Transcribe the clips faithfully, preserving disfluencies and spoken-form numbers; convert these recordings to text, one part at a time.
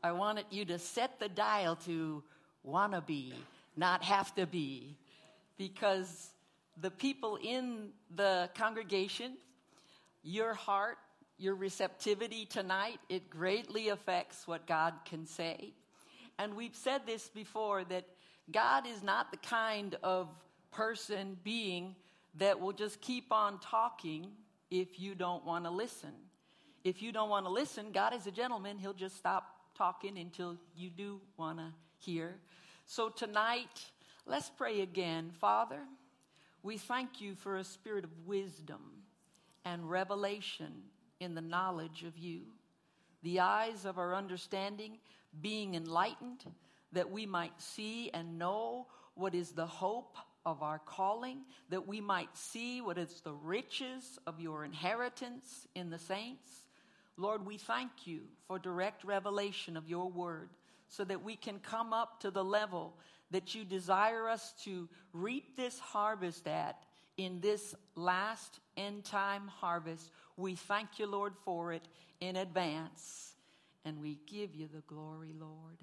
I wanted you to set the dial to wanna be, not have to be, because the people in the congregation, your heart, your receptivity tonight, it greatly affects what God can say. And we've said this before, that God is not the kind of person, being, that will just keep on talking if you don't want to listen. If you don't want to listen, God is a gentleman. He'll just stop talking until you do want to hear. So tonight, let's pray again. Father, we thank you for a spirit of wisdom and revelation in the knowledge of you. The eyes of our understanding being enlightened, that we might see and know what is the hope of our calling, that we might see what is the riches of your inheritance in the saints. Lord, we thank you for direct revelation of your word, so that we can come up to the level that you desire us to reap this harvest at in this last end time harvest. We thank you, Lord, for it in advance, and we give you the glory, Lord.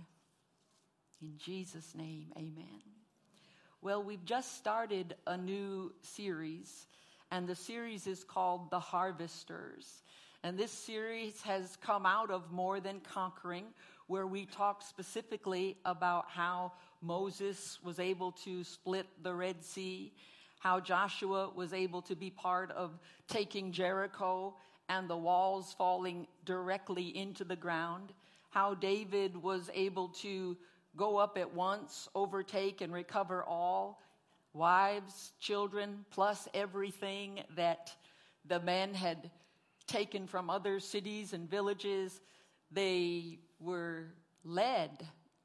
In Jesus' name, amen. Well, we've just started a new series, and the series is called The Harvesters. And this series has come out of More Than Conquering, where we talk specifically about how Moses was able to split the Red Sea, how Joshua was able to be part of taking Jericho and the walls falling directly into the ground, how David was able to go up at once, overtake and recover all, wives, children, plus everything that the men had taken from other cities and villages. They were led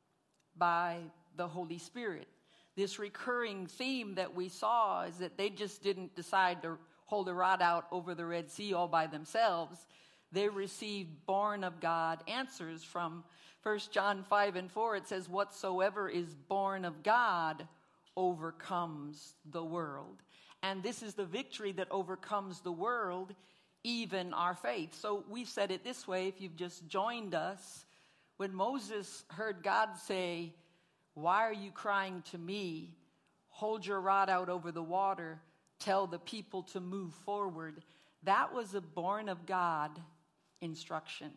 by the Holy Spirit. This recurring theme that we saw is that they just didn't decide to hold a rod out over the Red Sea all by themselves. They received born of God answers from First John five and four. It says, whatsoever is born of God overcomes the world. And this is the victory that overcomes the world, even our faith. So we've said it this way, if you've just joined us, when Moses heard God say, why are you crying to me? Hold your rod out over the water. Tell the people to move forward. That was a born of God instruction.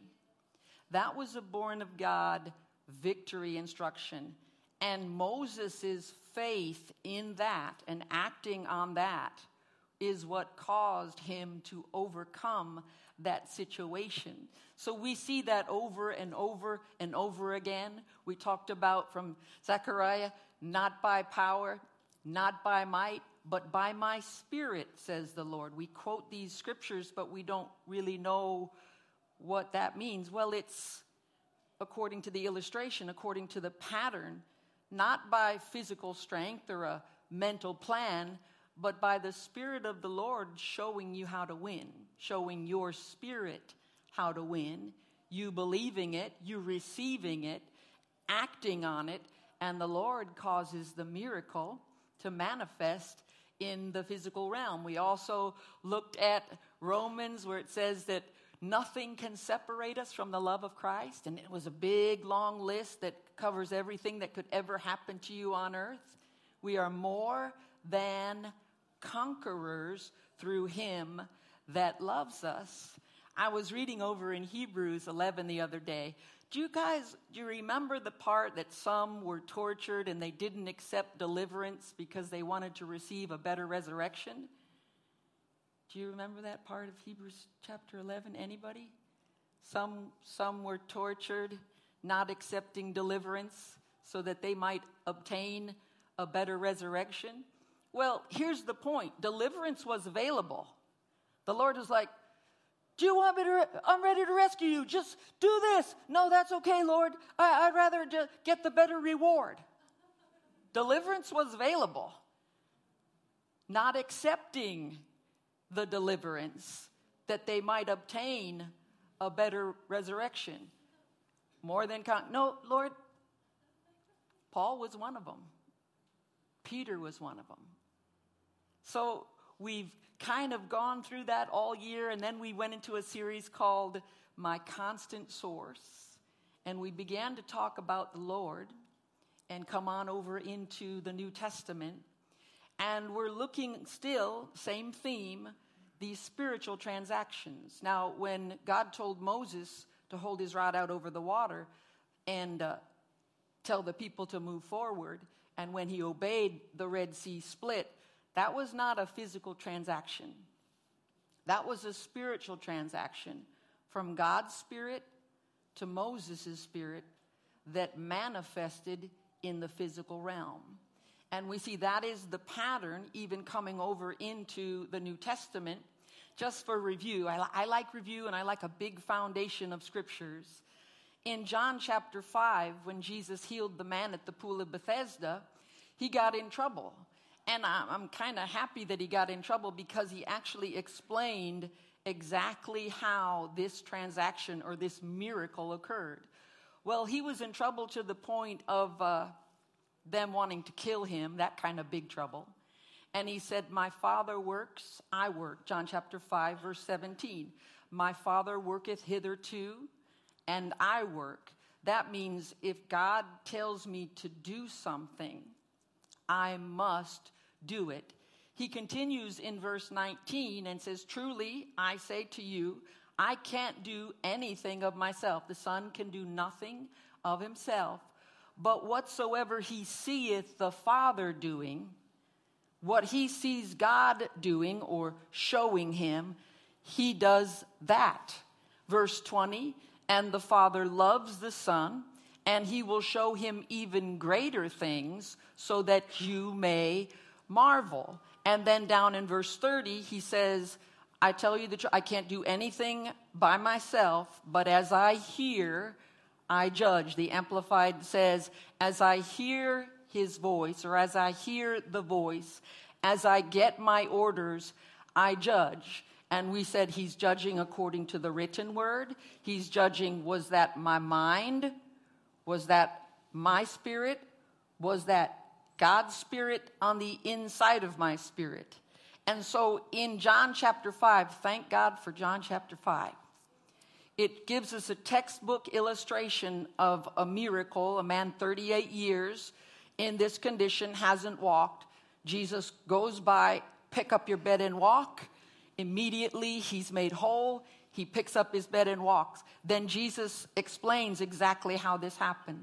That was a born of God victory instruction. And Moses' faith in that and acting on that is what caused him to overcome that situation. So we see that over and over and over again. We talked about from Zechariah, not by power, not by might, but by my spirit, says the Lord. We quote these scriptures, but we don't really know what that means. Well, it's according to the illustration, according to the pattern, not by physical strength or a mental plan, but by the Spirit of the Lord showing you how to win, showing your spirit how to win, you believing it, you receiving it, acting on it, and the Lord causes the miracle to manifest in the physical realm. We also looked at Romans, where it says that nothing can separate us from the love of Christ, and it was a big, long list that covers everything that could ever happen to you on earth. We are more than conquerors through him that loves us. I was reading over in Hebrews eleven the other day. Do you guys, do you remember the part that some were tortured and they didn't accept deliverance because they wanted to receive a better resurrection? Do you remember that part of Hebrews chapter eleven? Anybody? Some, some were tortured, not accepting deliverance so that they might obtain a better resurrection. Well, here's the point. Deliverance was available. The Lord was like, do you want me to, re- I'm ready to rescue you. Just do this. No, that's okay, Lord. I, I'd rather just get the better reward. Deliverance was available. Not accepting the deliverance that they might obtain a better resurrection. More than, con- no, Lord, Paul was one of them. Peter was one of them. So we've kind of gone through that all year, and then we went into a series called My Constant Source. and we began to talk about the Lord and come on over into the New Testament. And we're looking still, same theme, these spiritual transactions. Now, when God told Moses to hold his rod out over the water and uh, tell the people to move forward, and when he obeyed, the Red Sea split, that was not a physical transaction. That was a spiritual transaction from God's spirit to Moses' spirit that manifested in the physical realm. And we see that is the pattern even coming over into the New Testament. Just for review, I, I like review and I like a big foundation of scriptures. In John chapter five, when Jesus healed the man at the pool of Bethesda, he got in trouble. And I'm kind of happy that he got in trouble because he actually explained exactly how this transaction or this miracle occurred. Well, he was in trouble to the point of uh, them wanting to kill him, that kind of big trouble. And he said, my Father works, I work. John chapter five, verse seventeen. My Father worketh hitherto, and I work. That means if God tells me to do something, I must do it. He continues in verse nineteen and says, truly, I say to you, I can't do anything of myself. The Son can do nothing of himself. But whatsoever he seeth the Father doing, what he sees God doing or showing him, he does that. Verse twenty, and the Father loves the Son, and he will show him even greater things so that you may marvel. And then down in verse thirty, he says, I tell you the truth, I can't do anything by myself, but as I hear, I judge. The Amplified says, as I hear his voice, or as I hear the voice, as I get my orders, I judge. And we said he's judging according to the written word. He's judging, was that my mind? Was that my spirit? Was that God's spirit on the inside of my spirit? And so in John chapter five, thank God for John chapter five. It gives us a textbook illustration of a miracle. A man thirty-eight years in this condition hasn't walked. Jesus goes by, pick up your bed and walk. Immediately he's made whole. He picks up his bed and walks. Then Jesus explains exactly how this happened.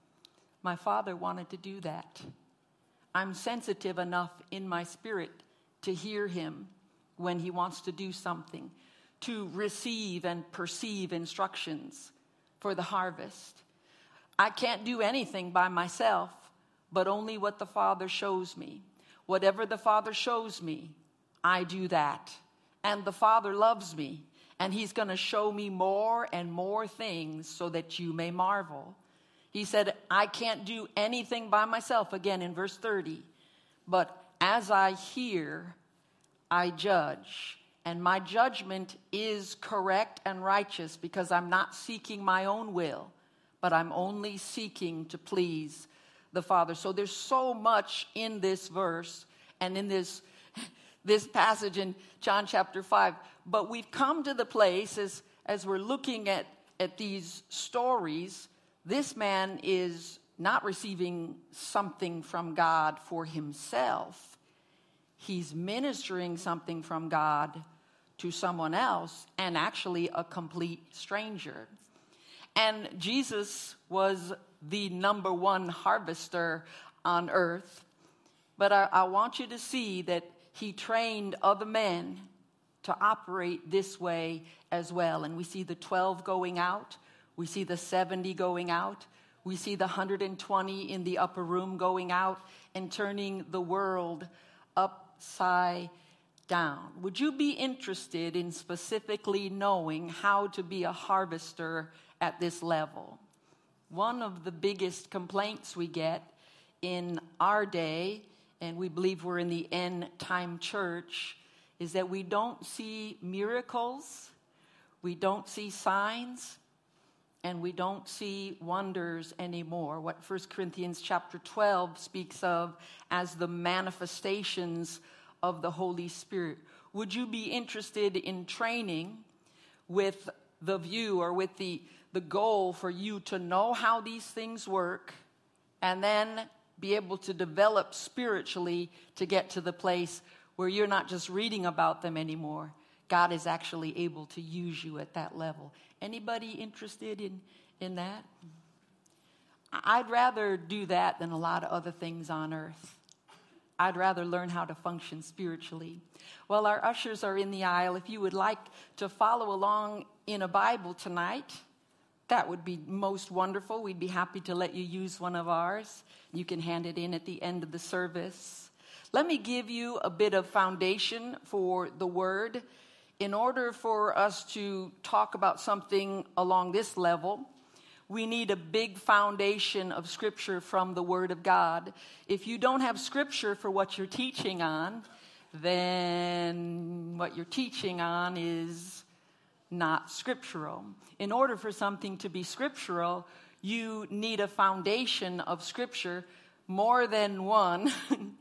My Father wanted to do that. I'm sensitive enough in my spirit to hear him when he wants to do something, to receive and perceive instructions for the harvest. I can't do anything by myself, but only what the Father shows me. Whatever the Father shows me, I do that. And the Father loves me, and he's going to show me more and more things so that you may marvel. He said, I can't do anything by myself, again in verse thirty, but as I hear, I judge. And my judgment is correct and righteous because I'm not seeking my own will, but I'm only seeking to please the Father. So there's so much in this verse and in this, this passage in John chapter five. But we've come to the place as, as we're looking at, at these stories, this man is not receiving something from God for himself. He's ministering something from God to someone else, and actually a complete stranger. And Jesus was the number one harvester on earth. But I, I want you to see that he trained other men to operate this way as well. And we see the twelve going out. We see the seventy going out. We see the one hundred twenty in the upper room going out and turning the world upside down. Would you be interested in specifically knowing how to be a harvester at this level? One of the biggest complaints we get in our day, and we believe we're in the end time church, is that we don't see miracles, we don't see signs, and we don't see wonders anymore. What First Corinthians chapter twelve speaks of as the manifestations of the Holy Spirit. Would you be interested in training with the view or with the, the goal for you to know how these things work and then be able to develop spiritually to get to the place where you're not just reading about them anymore. God is actually able to use you at that level. Anybody interested in, in that? I'd rather do that than a lot of other things on earth. I'd rather learn how to function spiritually. Well, our ushers are in the aisle. If you would like to follow along in a Bible tonight, that would be most wonderful. We'd be happy to let you use one of ours. You can hand it in at the end of the service. Let me give you a bit of foundation for the Word. In order for us to talk about something along this level, we need a big foundation of Scripture from the Word of God. If you don't have Scripture for what you're teaching on, then what you're teaching on is not scriptural. In order for something to be scriptural, you need a foundation of Scripture, more than one,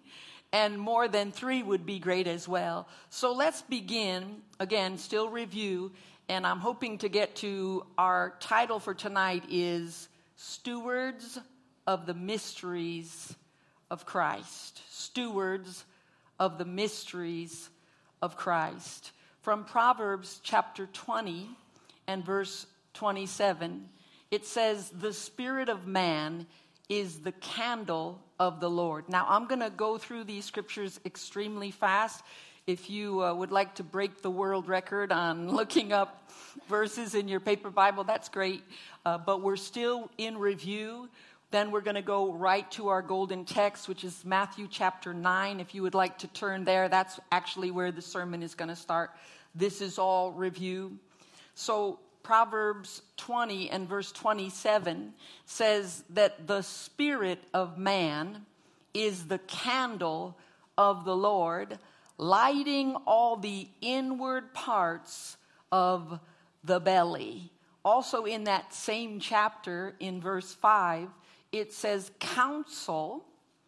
and more than three would be great as well. So let's begin, again, still review, and I'm hoping to get to our title for tonight is Stewards of the Mysteries of Christ. Stewards of the Mysteries of Christ. From Proverbs chapter twenty and verse twenty-seven, it says, "The spirit of man is the candle of the Lord." Now, I'm going to go through these scriptures extremely fast. If you uh, would like to break the world record on looking up verses in your paper Bible, that's great. Uh, but we're still in review. Then we're going to go right to our golden text, which is Matthew chapter nine. If you would like to turn there, that's actually where the sermon is going to start. This is all review. So Proverbs twenty and verse twenty-seven says that the spirit of man is the candle of the Lord, lighting all the inward parts of the belly. Also in that same chapter, in verse five, it says, counsel,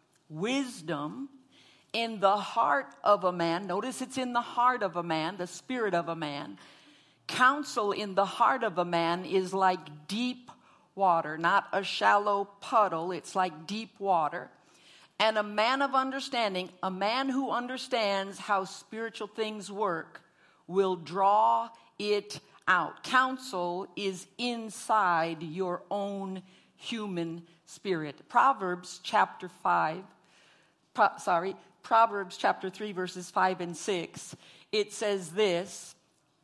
wisdom, in the heart of a man. Notice it's in the heart of a man, the spirit of a man. Counsel in the heart of a man is like deep water, not a shallow puddle. It's like deep water. And a man of understanding, a man who understands how spiritual things work, will draw it out. Counsel is inside your own human spirit. Proverbs chapter five, pro, sorry, Proverbs chapter three, verses five and six, it says this,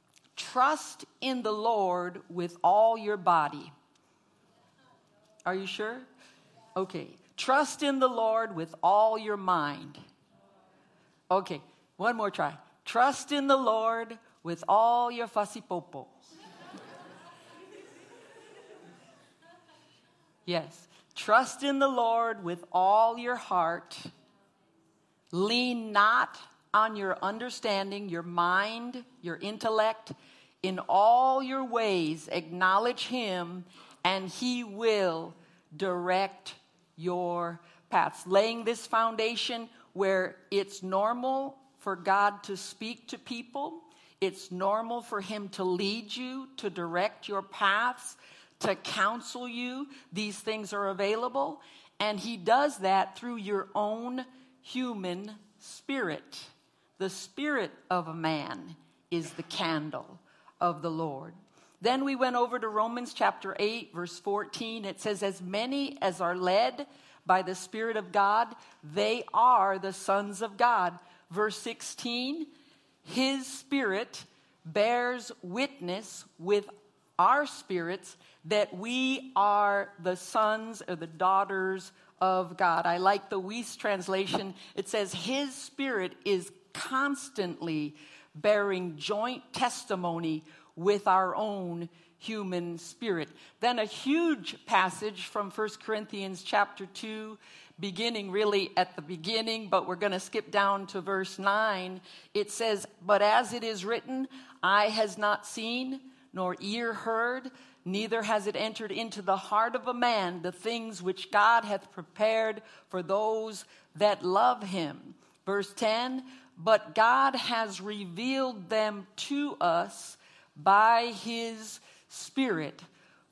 trust in the Lord with all your body. Are you sure? Okay. Trust in the Lord with all your mind. Okay, one more try. Trust in the Lord with all your fussy popo. Yes. Trust in the Lord with all your heart. Lean not on your understanding, your mind, your intellect. In all your ways, acknowledge Him, and He will direct your paths. Laying this foundation where it's normal for God to speak to people. It's normal for Him to lead you, to direct your paths, to counsel you. These things are available. And He does that through your own human spirit. The spirit of a man is the candle of the Lord. Then we went over to Romans chapter eight, verse fourteen. It says, as many as are led by the Spirit of God, they are the sons of God. Verse sixteen, His Spirit bears witness with our spirits that we are the sons or the daughters of God. I like the Weiss translation. It says, His Spirit is constantly bearing joint testimony with our own human spirit. Then a huge passage from First Corinthians chapter two, beginning really at the beginning, but we're going to skip down to verse nine. It says, but as it is written, eye has not seen, nor ear heard, neither has it entered into the heart of a man the things which God hath prepared for those that love Him. Verse ten, but God has revealed them to us by His Spirit.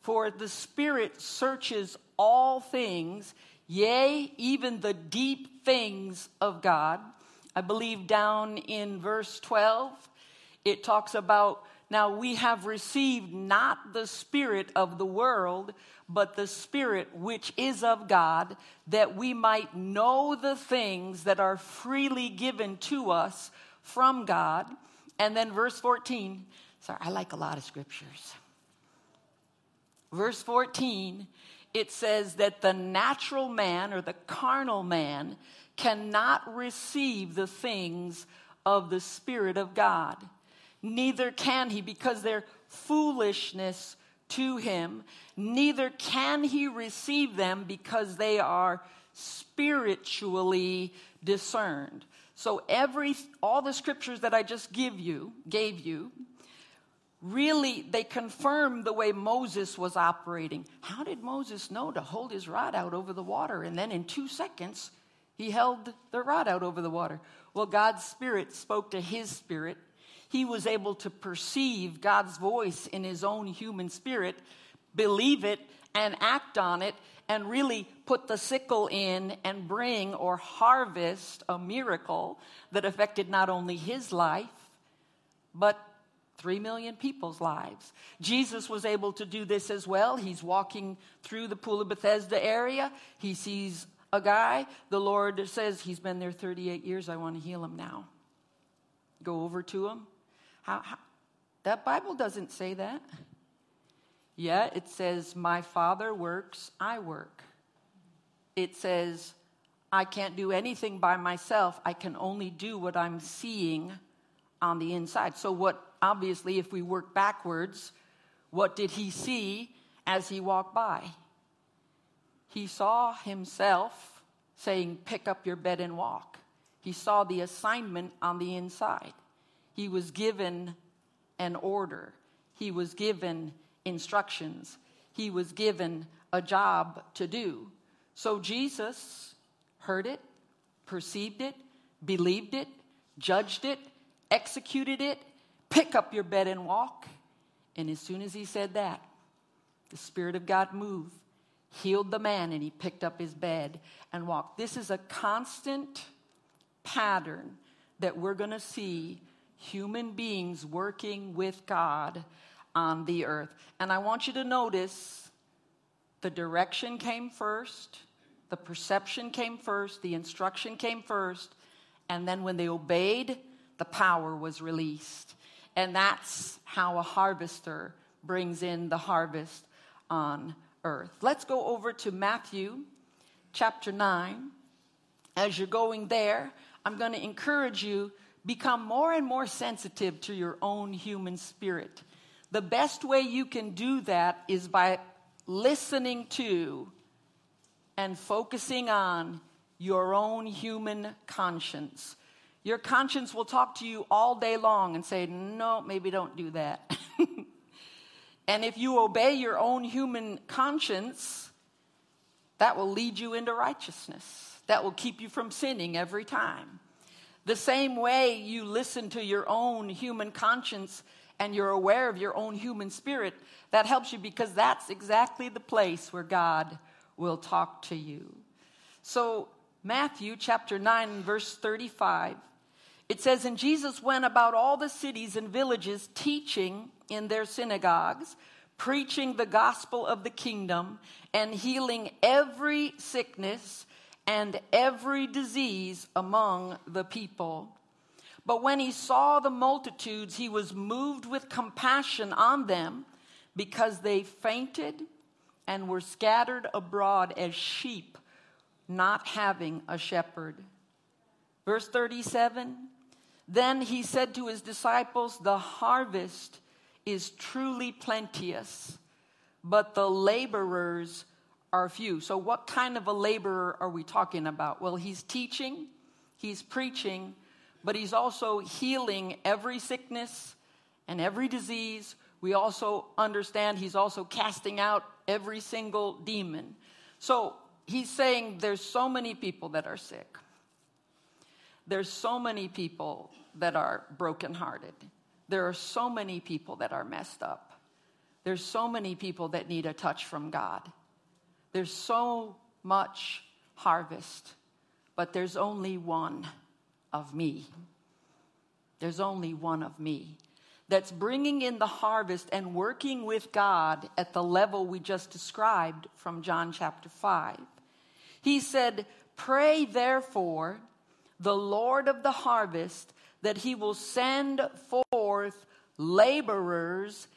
For the Spirit searches all things, yea, even the deep things of God. I believe down in verse twelve, it talks about, now we have received not the spirit of the world, but the Spirit which is of God, that we might know the things that are freely given to us from God. And then verse fourteen, sorry, I like a lot of scriptures. Verse fourteen, it says that the natural man or the carnal man cannot receive the things of the Spirit of God. Neither can he, because they're foolishness to him. Neither can he receive them, because they are spiritually discerned. So every all the scriptures that I just give you, gave you, really, they confirm the way Moses was operating. How did Moses know to hold his rod out over the water? And then in two seconds, he held the rod out over the water. Well, God's Spirit spoke to his spirit. He was able to perceive God's voice in his own human spirit, believe it, and act on it, and really put the sickle in and bring or harvest a miracle that affected not only his life, but Three million people's lives. Jesus was able to do this as well. He's walking through the Pool of Bethesda area. He sees a guy. The Lord says, he's been there thirty-eight years. I want to heal him now. Go over to him. How, how? That Bible doesn't say that. Yeah, it says, my Father works, I work. It says, I can't do anything by myself. I can only do what I'm seeing on the inside. So what, obviously, if we work backwards, what did he see as he walked by? He saw himself saying, pick up your bed and walk. He saw the assignment on the inside. He was given an order. He was given instructions. He was given a job to do. So Jesus heard it, perceived it, believed it, judged it, executed it. Pick up your bed and walk. And as soon as he said that, the Spirit of God moved, healed the man, and he picked up his bed and walked. This is a constant pattern that we're going to see human beings working with God on the earth. And I want you to notice the direction came first, the perception came first, the instruction came first, and then when they obeyed, the power was released. And that's how a harvester brings in the harvest on earth. Let's go over to Matthew chapter nine. As you're going there, I'm going to encourage you, become more and more sensitive to your own human spirit. The best way you can do that is by listening to and focusing on your own human conscience. Your conscience will talk to you all day long and say, no, maybe don't do that. And if you obey your own human conscience, that will lead you into righteousness. That will keep you from sinning every time. The same way you listen to your own human conscience and you're aware of your own human spirit, that helps you, because that's exactly the place where God will talk to you. So Matthew chapter nine, verse thirty-five, it says, and Jesus went about all the cities and villages, teaching in their synagogues, preaching the gospel of the kingdom, and healing every sickness and every disease among the people. But when he saw the multitudes, he was moved with compassion on them, because they fainted and were scattered abroad as sheep, not having a shepherd. Verse thirty-seven, then he said to his disciples, the harvest is truly plenteous, but the laborers are few. So what kind of a laborer are we talking about? Well, he's teaching, he's preaching, but he's also healing every sickness and every disease. We also understand he's also casting out every single demon. So he's saying there's so many people that are sick. There's so many people that are brokenhearted. There are so many people that are messed up. There's so many people that need a touch from God. There's so much harvest, but there's only one of me. There's only one of me that's bringing in the harvest and working with God at the level we just described from John chapter five. He said, "Pray therefore the Lord of the harvest that he will send forth laborers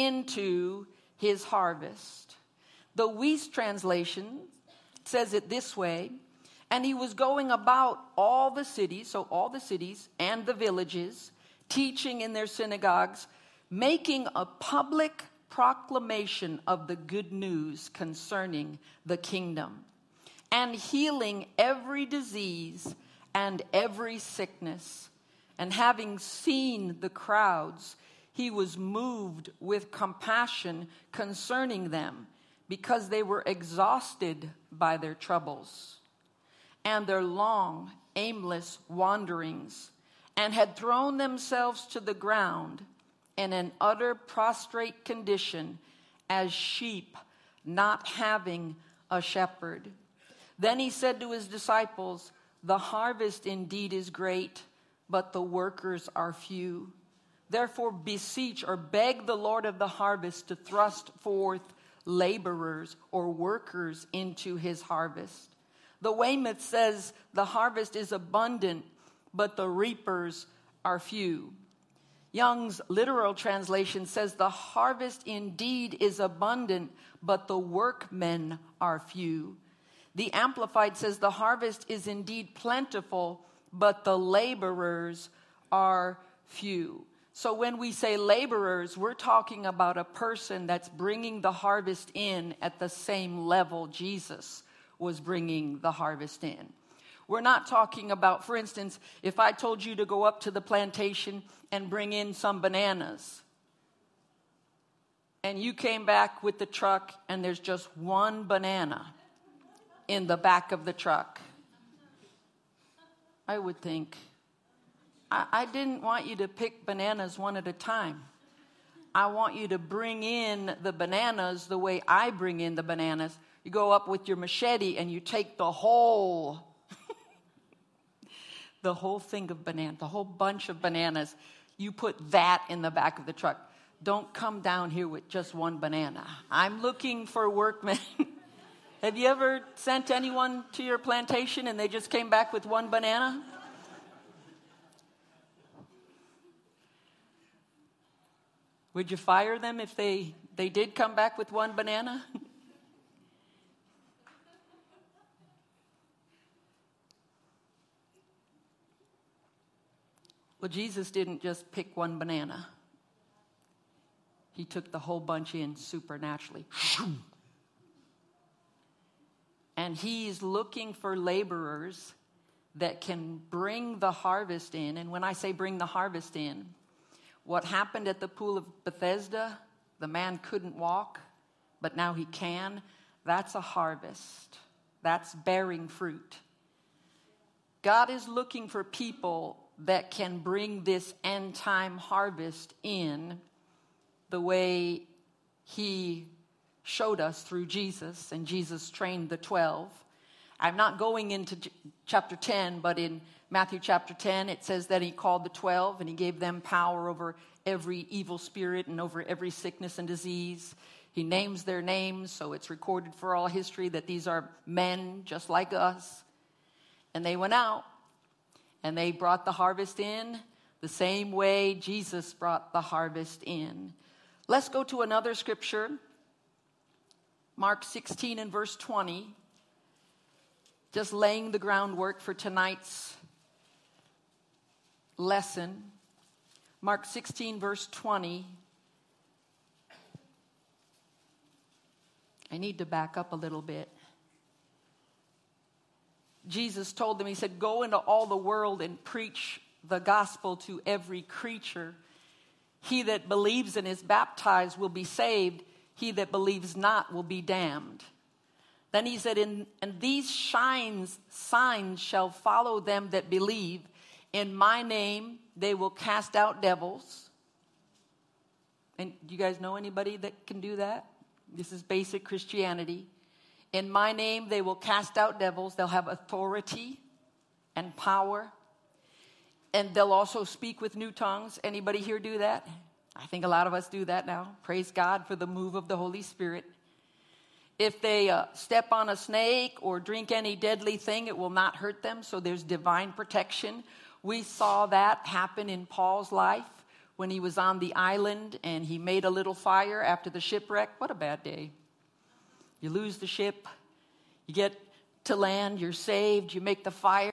into his harvest." The Weiss translation says it this way: "And he was going about all the cities," so all the cities and the villages, "teaching in their synagogues, making a public proclamation of the good news concerning the kingdom, and healing every disease and every sickness. And having seen the crowds, he was moved with compassion concerning them, because they were exhausted by their troubles and their long, aimless wanderings, and had thrown themselves to the ground in an utter prostrate condition, as sheep not having a shepherd. Then he said to his disciples, 'The harvest indeed is great, but the workers are few. Therefore beseech or beg the Lord of the harvest to thrust forth laborers or workers into his harvest.' The Weymouth says the harvest is abundant, but the reapers are few. Young's literal translation says the harvest indeed is abundant, but the workmen are few. The Amplified says the harvest is indeed plentiful, but the laborers are few. So when we say laborers, we're talking about a person that's bringing the harvest in at the same level Jesus was bringing the harvest in. We're not talking about, for instance, if I told you to go up to the plantation and bring in some bananas, and you came back with the truck and there's just one banana in the back of the truck, I would think, I, I didn't want you to pick bananas one at a time. I want you to bring in the bananas the way I bring in the bananas. You go up with your machete and you take the whole the whole thing of bananas, the whole bunch of bananas. You put that in the back of the truck. Don't come down here with just one banana. I'm looking for workmen. Have you ever sent anyone to your plantation and they just came back with one banana? Would you fire them if they, they did come back with one banana? Well, Jesus didn't just pick one banana. He took the whole bunch in supernaturally. And he's looking for laborers that can bring the harvest in. And when I say bring the harvest in, what happened at the pool of Bethesda, the man couldn't walk, but now he can. That's a harvest. That's bearing fruit. God is looking for people that can bring this end time harvest in the way he showed us through Jesus, and Jesus trained the twelve. I'm not going into j- chapter ten, but in Matthew chapter ten, it says that he called the twelve and he gave them power over every evil spirit and over every sickness and disease. He names their names, so it's recorded for all history that these are men just like us. And they went out and they brought the harvest in the same way Jesus brought the harvest in. Let's go to another scripture. Mark sixteen and verse twenty. Just laying the groundwork for tonight's lesson. Mark sixteen verse twenty. I need to back up a little bit. Jesus told them, he said, go into all the world and preach the gospel to every creature. He that believes and is baptized will be saved. He that believes not will be damned. Then he said, in, and these shines, signs shall follow them that believe. In my name they will cast out devils. And do you guys know anybody that can do that? This is basic Christianity. In my name, they will cast out devils. They'll have authority and power. And they'll also speak with new tongues. Anybody here do that? I think a lot of us do that now. Praise God for the move of the Holy Spirit. If they uh, step on a snake or drink any deadly thing, it will not hurt them. So there's divine protection. We saw that happen in Paul's life when he was on the island and he made a little fire after the shipwreck. What a bad day. You lose the ship. You get to land. You're saved. You make the fire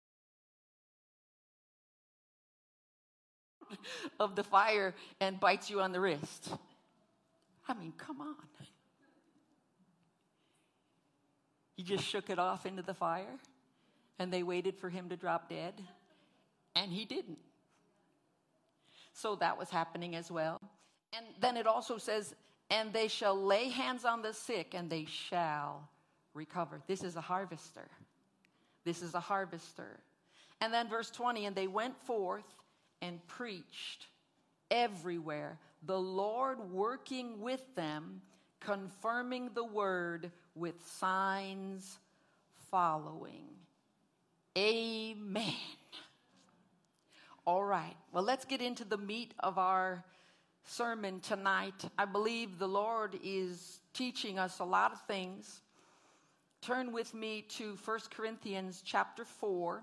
of the fire and bites you on the wrist. I mean, come on. He just shook it off into the fire, and they waited for him to drop dead, and he didn't. So that was happening as well. And then it also says, and they shall lay hands on the sick, and they shall recover. This is a harvester. This is a harvester. And then verse twenty, and they went forth and preached everywhere, the Lord working with them, confirming the word with signs following. Amen. All right. Well, let's get into the meat of our sermon tonight. I believe the Lord is teaching us a lot of things. Turn with me to First Corinthians chapter four.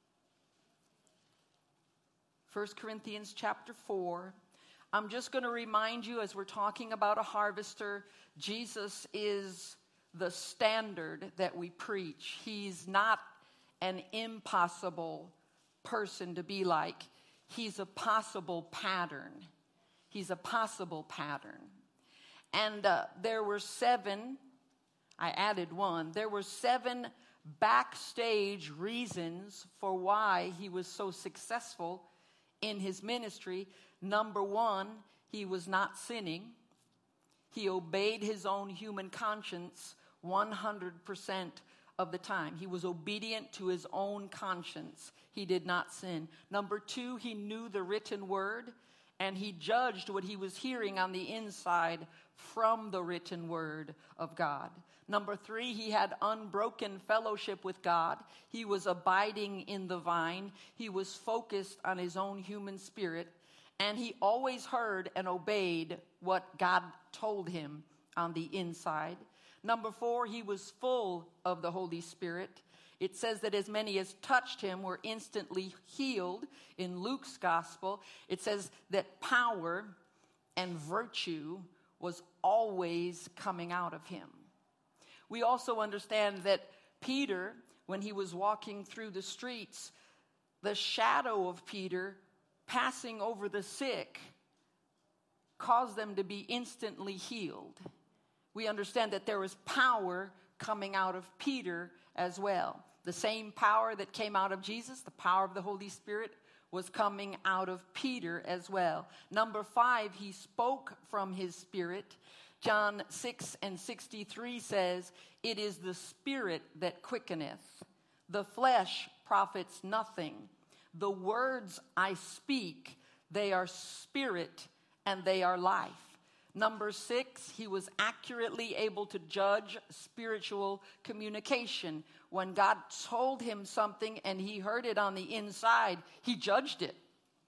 First Corinthians chapter four. I'm just going to remind you, as we're talking about a harvester, Jesus is the standard that we preach. He's not an impossible person to be like. He's a possible pattern. He's a possible pattern. And uh, there were seven, I added one, there were seven backstage reasons for why he was so successful in his ministry. Number one, he was not sinning. He obeyed his own human conscience one hundred percent of the time. He was obedient to his own conscience. He did not sin. Number two, he knew the written word, and he judged what he was hearing on the inside from the written word of God. Number three, he had unbroken fellowship with God. He was abiding in the vine. He was focused on his own human spirit, and he always heard and obeyed what God told him on the inside. Number four, he was full of the Holy Spirit. It says that as many as touched him were instantly healed. In Luke's gospel, it says that power and virtue was always coming out of him. We also understand that Peter, when he was walking through the streets, the shadow of Peter passing over the sick caused them to be instantly healed. We understand that there was power coming out of Peter as well. The same power that came out of Jesus, the power of the Holy Spirit, was coming out of Peter as well. Number five, he spoke from his spirit. John six and sixty-three says, it is the spirit that quickeneth. The flesh profits nothing. The words I speak, they are spirit and they are life. Number six, he was accurately able to judge spiritual communication. When God told him something and he heard it on the inside, he judged it.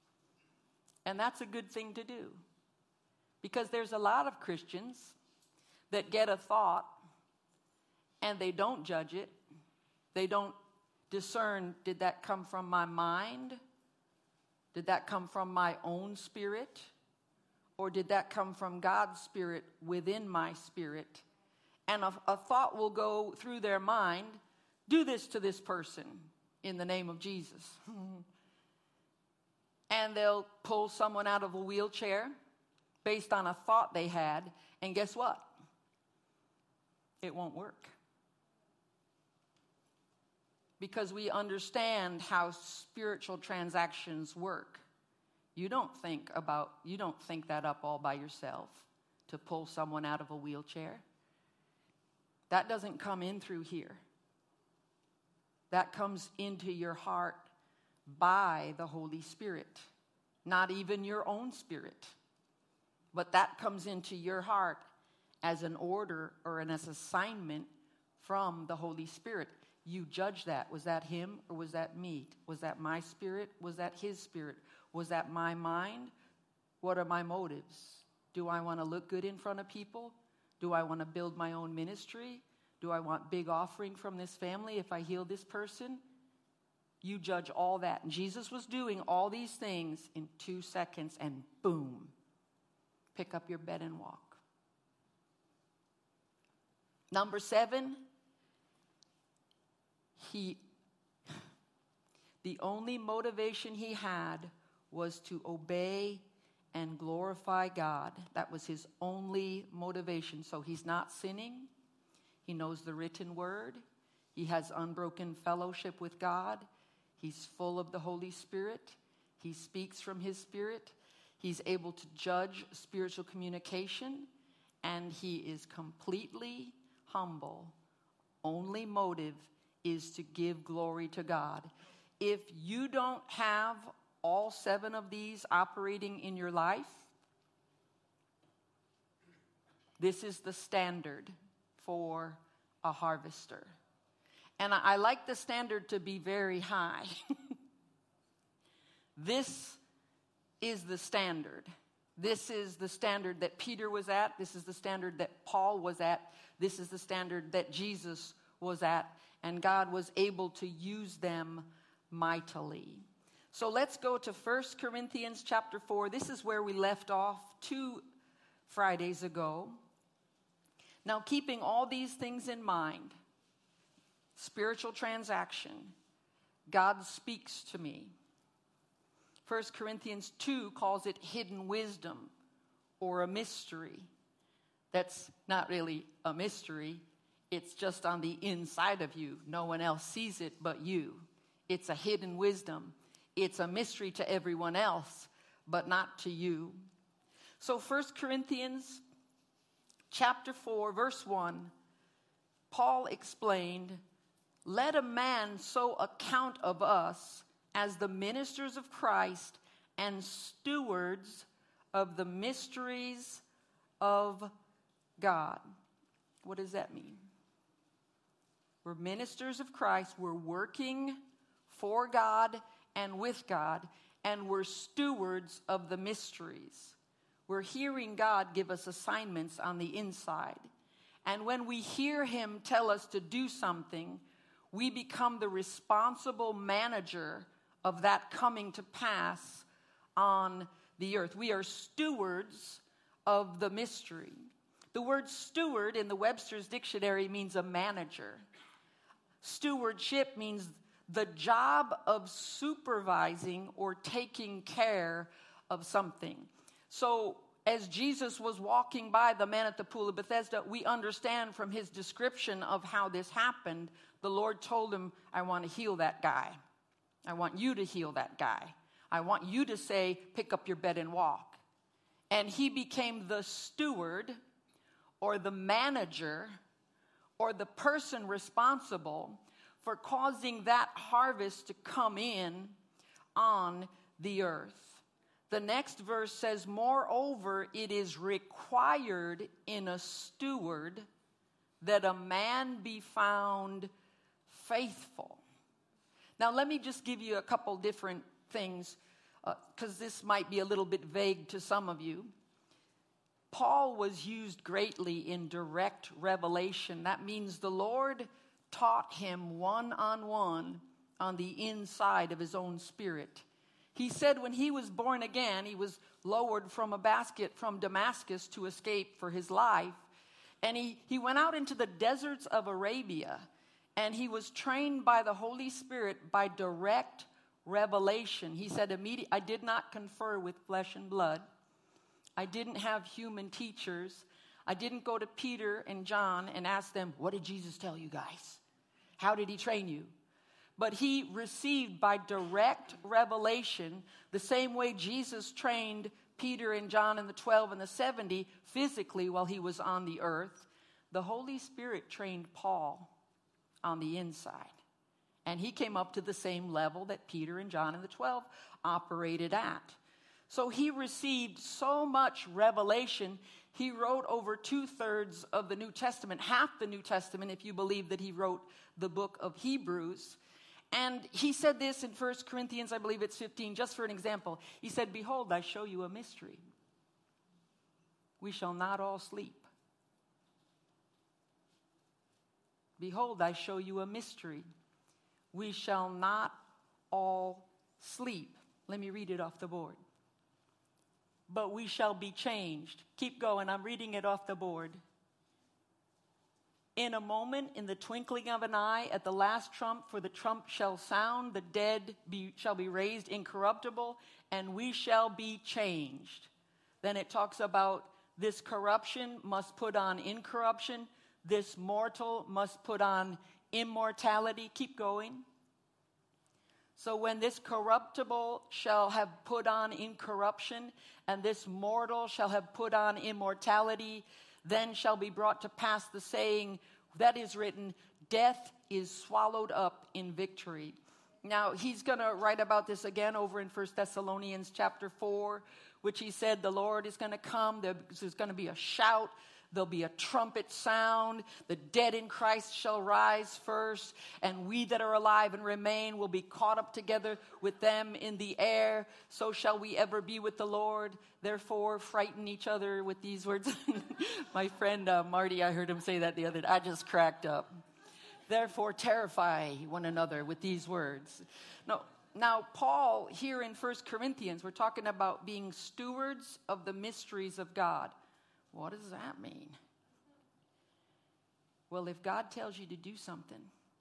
And that's a good thing to do. Because there's a lot of Christians that get a thought and they don't judge it. They don't discern, did that come from my mind? Did that come from my own spirit? Or did that come from God's spirit within my spirit? And a, a thought will go through their mind, do this to this person in the name of Jesus. And they'll pull someone out of a wheelchair based on a thought they had. And guess what? It won't work. Because we understand how spiritual transactions work. You don't think about, you don't think that up all by yourself to pull someone out of a wheelchair. That doesn't come in through here. That comes into your heart by the Holy Spirit. Not even your own spirit, But that comes into your heart as an order or an assignment from the Holy Spirit. You judge that. Was that him or was that me? Was that my spirit? Was that his spirit? Was that my mind? What are my motives? Do I want to look good in front of people? Do I want to build my own ministry? Do I want big offering from this family if I heal this person? You judge all that. And Jesus was doing all these things in two seconds and boom, pick up your bed and walk. Number seven, he, the only motivation he had was to obey and glorify God. That was his only motivation. So he's not sinning. He knows the written word. He has unbroken fellowship with God. He's full of the Holy Spirit. He speaks from his spirit. He's able to judge spiritual communication. And he is completely humble. Only motive is to give glory to God. If you don't have all seven of these operating in your life, this is the standard for a harvester. And I, I like the standard to be very high. This is the standard. This is the standard that Peter was at. This is the standard that Paul was at. This is the standard that Jesus was at. And God was able to use them mightily. So let's go to First Corinthians chapter four. This is where we left off two Fridays ago. Now, keeping all these things in mind, spiritual transaction, God speaks to me. First Corinthians two calls it hidden wisdom or a mystery. That's not really a mystery. It's just on the inside of you. No one else sees it but you. It's a hidden wisdom. It's a mystery to everyone else, but not to you. So First Corinthians chapter four, verse one, Paul explained, "Let a man so account of us as the ministers of Christ and stewards of the mysteries of God." What does that mean? We're ministers of Christ. We're working for God and with God, and we're stewards of the mysteries. We're hearing God give us assignments on the inside. And when we hear him tell us to do something, we become the responsible manager of that coming to pass on the earth. We are stewards of the mystery. The word steward in the Webster's Dictionary means a manager. Stewardship means the job of supervising or taking care of something. So as Jesus was walking by the man at the pool of Bethesda, we understand from his description of how this happened, the Lord told him, "I want to heal that guy. I want you to heal that guy. I want you to say, pick up your bed and walk." And he became the steward or the manager or the person responsible for causing that harvest to come in on the earth. The next verse says, "Moreover, it is required in a steward that a man be found faithful." Now, let me just give you a couple different things, because uh, this might be a little bit vague to some of you. Paul was used greatly in direct revelation. That means the Lord taught him one-on-one on the inside of his own spirit. He said when he was born again, he was lowered from a basket from Damascus to escape for his life. And he, he went out into the deserts of Arabia, and he was trained by the Holy Spirit by direct revelation. He said, immediately, "I did not confer with flesh and blood. I didn't have human teachers. I didn't go to Peter and John and ask them, 'What did Jesus tell you guys? How did he train you?' But he received by direct revelation, the same way Jesus trained Peter and John and the twelve and the seventy physically while he was on the earth. The Holy Spirit trained Paul on the inside. And he came up to the same level that Peter and John and the twelve operated at. So he received so much revelation, he wrote over two-thirds of the New Testament, half the New Testament, if you believe that he wrote the book of Hebrews. And he said this in First Corinthians, I believe it's fifteen, just for an example. He said, behold, I show you a mystery. We shall not all sleep. Behold, I show you a mystery. We shall not all sleep. Let me read it off the board. But we shall be changed. Keep going. I'm reading it off the board. In a moment, in the twinkling of an eye, at the last trump, for the trump shall sound, the dead be, shall be raised incorruptible, and we shall be changed. Then it talks about this corruption must put on incorruption. This mortal must put on immortality. Keep going. So when this corruptible shall have put on incorruption, and this mortal shall have put on immortality, then shall be brought to pass the saying that is written, death is swallowed up in victory. Now, he's going to write about this again over in First Thessalonians chapter four, which he said the Lord is going to come. There's going to be a shout. There'll be a trumpet sound. The dead in Christ shall rise first, and we that are alive and remain will be caught up together with them in the air. So shall we ever be with the Lord. Therefore, frighten each other with these words. My friend uh, Marty, I heard him say that the other day. I just cracked up. Therefore, terrify one another with these words. No. Now, Paul, here in First Corinthians, we're talking about being stewards of the mysteries of God. What does that mean? Well, if God tells you to do something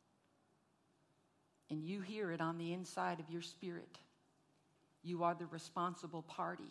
and you hear it on the inside of your spirit, you are the responsible party.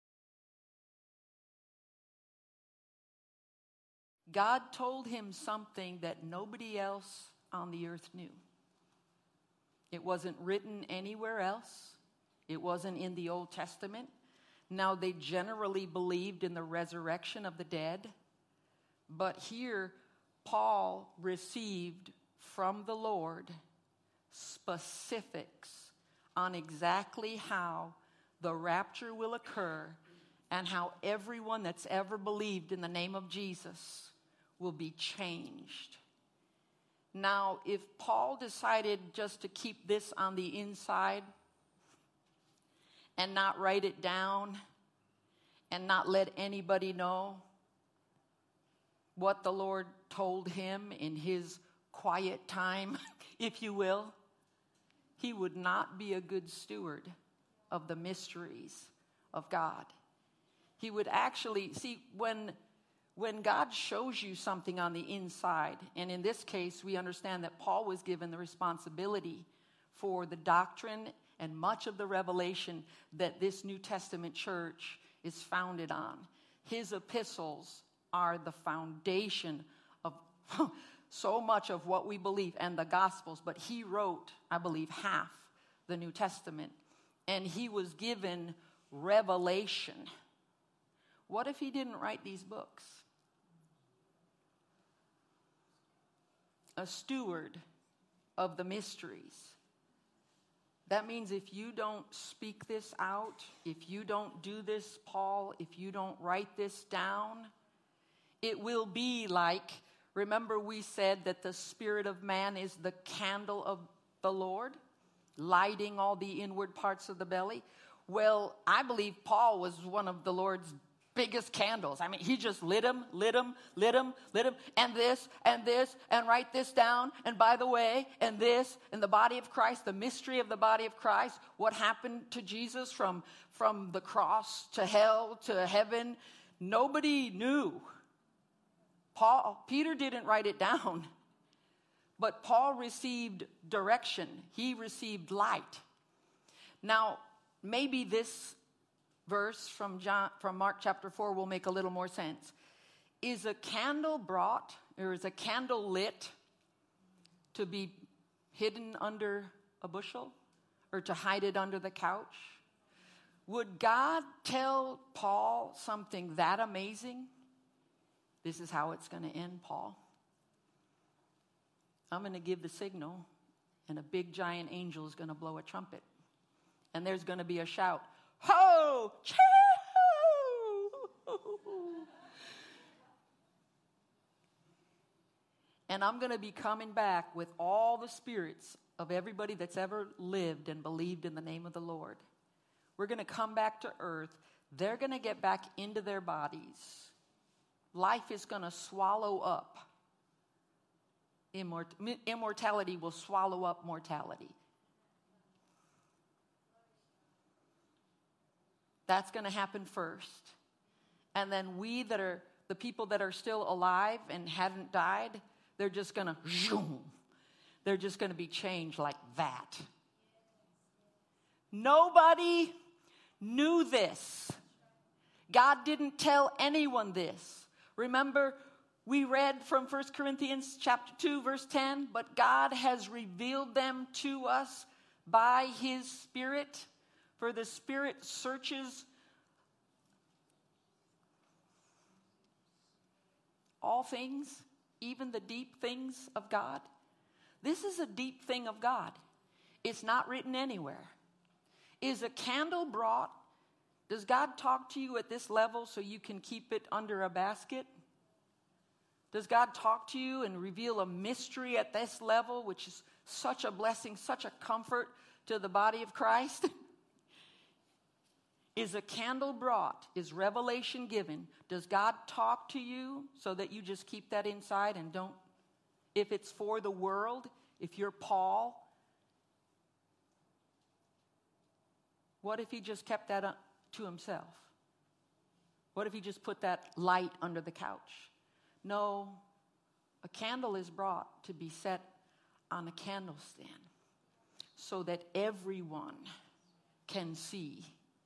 God told him something that nobody else on the earth knew. It wasn't written anywhere else. It wasn't in the Old Testament. Now, they generally believed in the resurrection of the dead, but here Paul received from the Lord specifics on exactly how the rapture will occur and how everyone that's ever believed in the name of Jesus will be changed. Now, if Paul decided just to keep this on the inside and not write it down and not let anybody know what the Lord told him in his quiet time, if you will, he would not be a good steward of the mysteries of God. He would actually, see, when, when God shows you something on the inside, and in this case, we understand that Paul was given the responsibility for the doctrine and much of the revelation that this New Testament church is founded on. His epistles are the foundation of so much of what we believe and the Gospels, but he wrote, I believe, half the New Testament, and he was given revelation. What if he didn't write these books? A steward of the mysteries. That means if you don't speak this out, if you don't do this, Paul, if you don't write this down, it will be like, remember we said that the spirit of man is the candle of the Lord, lighting all the inward parts of the belly. Well, I believe Paul was one of the Lord's biggest candles. I mean, he just lit them, lit them, lit them, lit them, and this, and this, and write this down, and by the way, and this, and the body of Christ, the mystery of the body of Christ, what happened to Jesus from, from the cross to hell to heaven, nobody knew. Paul, Peter didn't write it down, but Paul received direction. He received light. Now, maybe this verse from John, from Mark chapter four will make a little more sense. Is a candle brought, or is a candle lit to be hidden under a bushel or to hide it under the couch? Would God tell Paul something that amazing? This is how it's going to end, Paul. I'm going to give the signal, and a big giant angel is going to blow a trumpet. And there's going to be a shout, Ho! Choo! And I'm going to be coming back with all the spirits of everybody that's ever lived and believed in the name of the Lord. We're going to come back to earth. They're going to get back into their bodies. Life is going to swallow up. Immort- immortality will swallow up mortality. That's going to happen first. And then we that are, the people that are still alive and haven't died, they're just going to, they're just going to be changed like that. Nobody knew this. God didn't tell anyone this. Remember, we read from First Corinthians chapter two, verse ten, but God has revealed them to us by his Spirit, for the Spirit searches all things, even the deep things of God. This is a deep thing of God. It's not written anywhere. Is a candle brought? Does God talk to you at this level so you can keep it under a basket? Does God talk to you and reveal a mystery at this level, which is such a blessing, such a comfort to the body of Christ? Is a candle brought? Is revelation given? Does God talk to you so that you just keep that inside and don't? If it's for the world, if you're Paul, what if he just kept that to himself? What if he just put that light under the couch? No, a candle is brought to be set on a candlestand so that everyone can see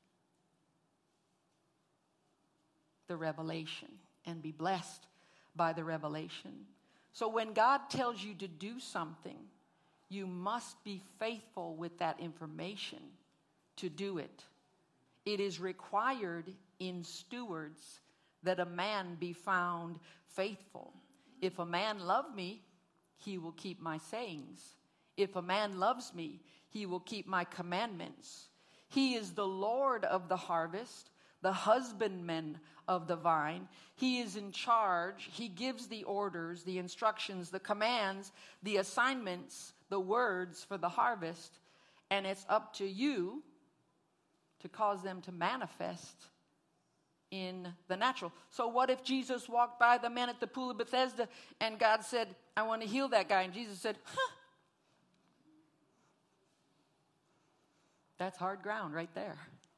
the revelation and be blessed by the revelation. So when God tells you to do something, you must be faithful with that information to do it. It is required in stewards that a man be found faithful. If a man love me, he will keep my sayings. If a man loves me, he will keep my commandments. He is the Lord of the harvest, the husbandman of the vine. He is in charge. He gives the orders, the instructions, the commands, the assignments, the words for the harvest. And it's up to you to cause them to manifest in the natural. So what if Jesus walked by the man at the pool of Bethesda and God said, I want to heal that guy. And Jesus said, huh. That's hard ground right there.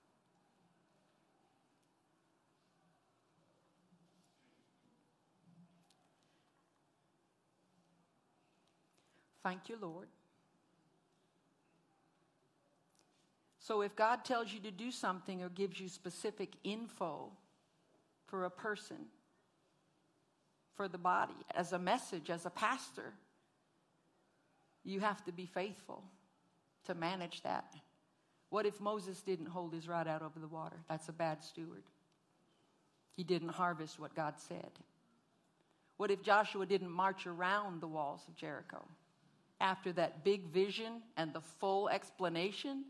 Thank you, Lord. So if God tells you to do something or gives you specific info for a person, for the body, as a message, as a pastor, you have to be faithful to manage that. What if Moses didn't hold his rod out over the water? That's a bad steward. He didn't harvest what God said. What if Joshua didn't march around the walls of Jericho? After that big vision and the full explanation,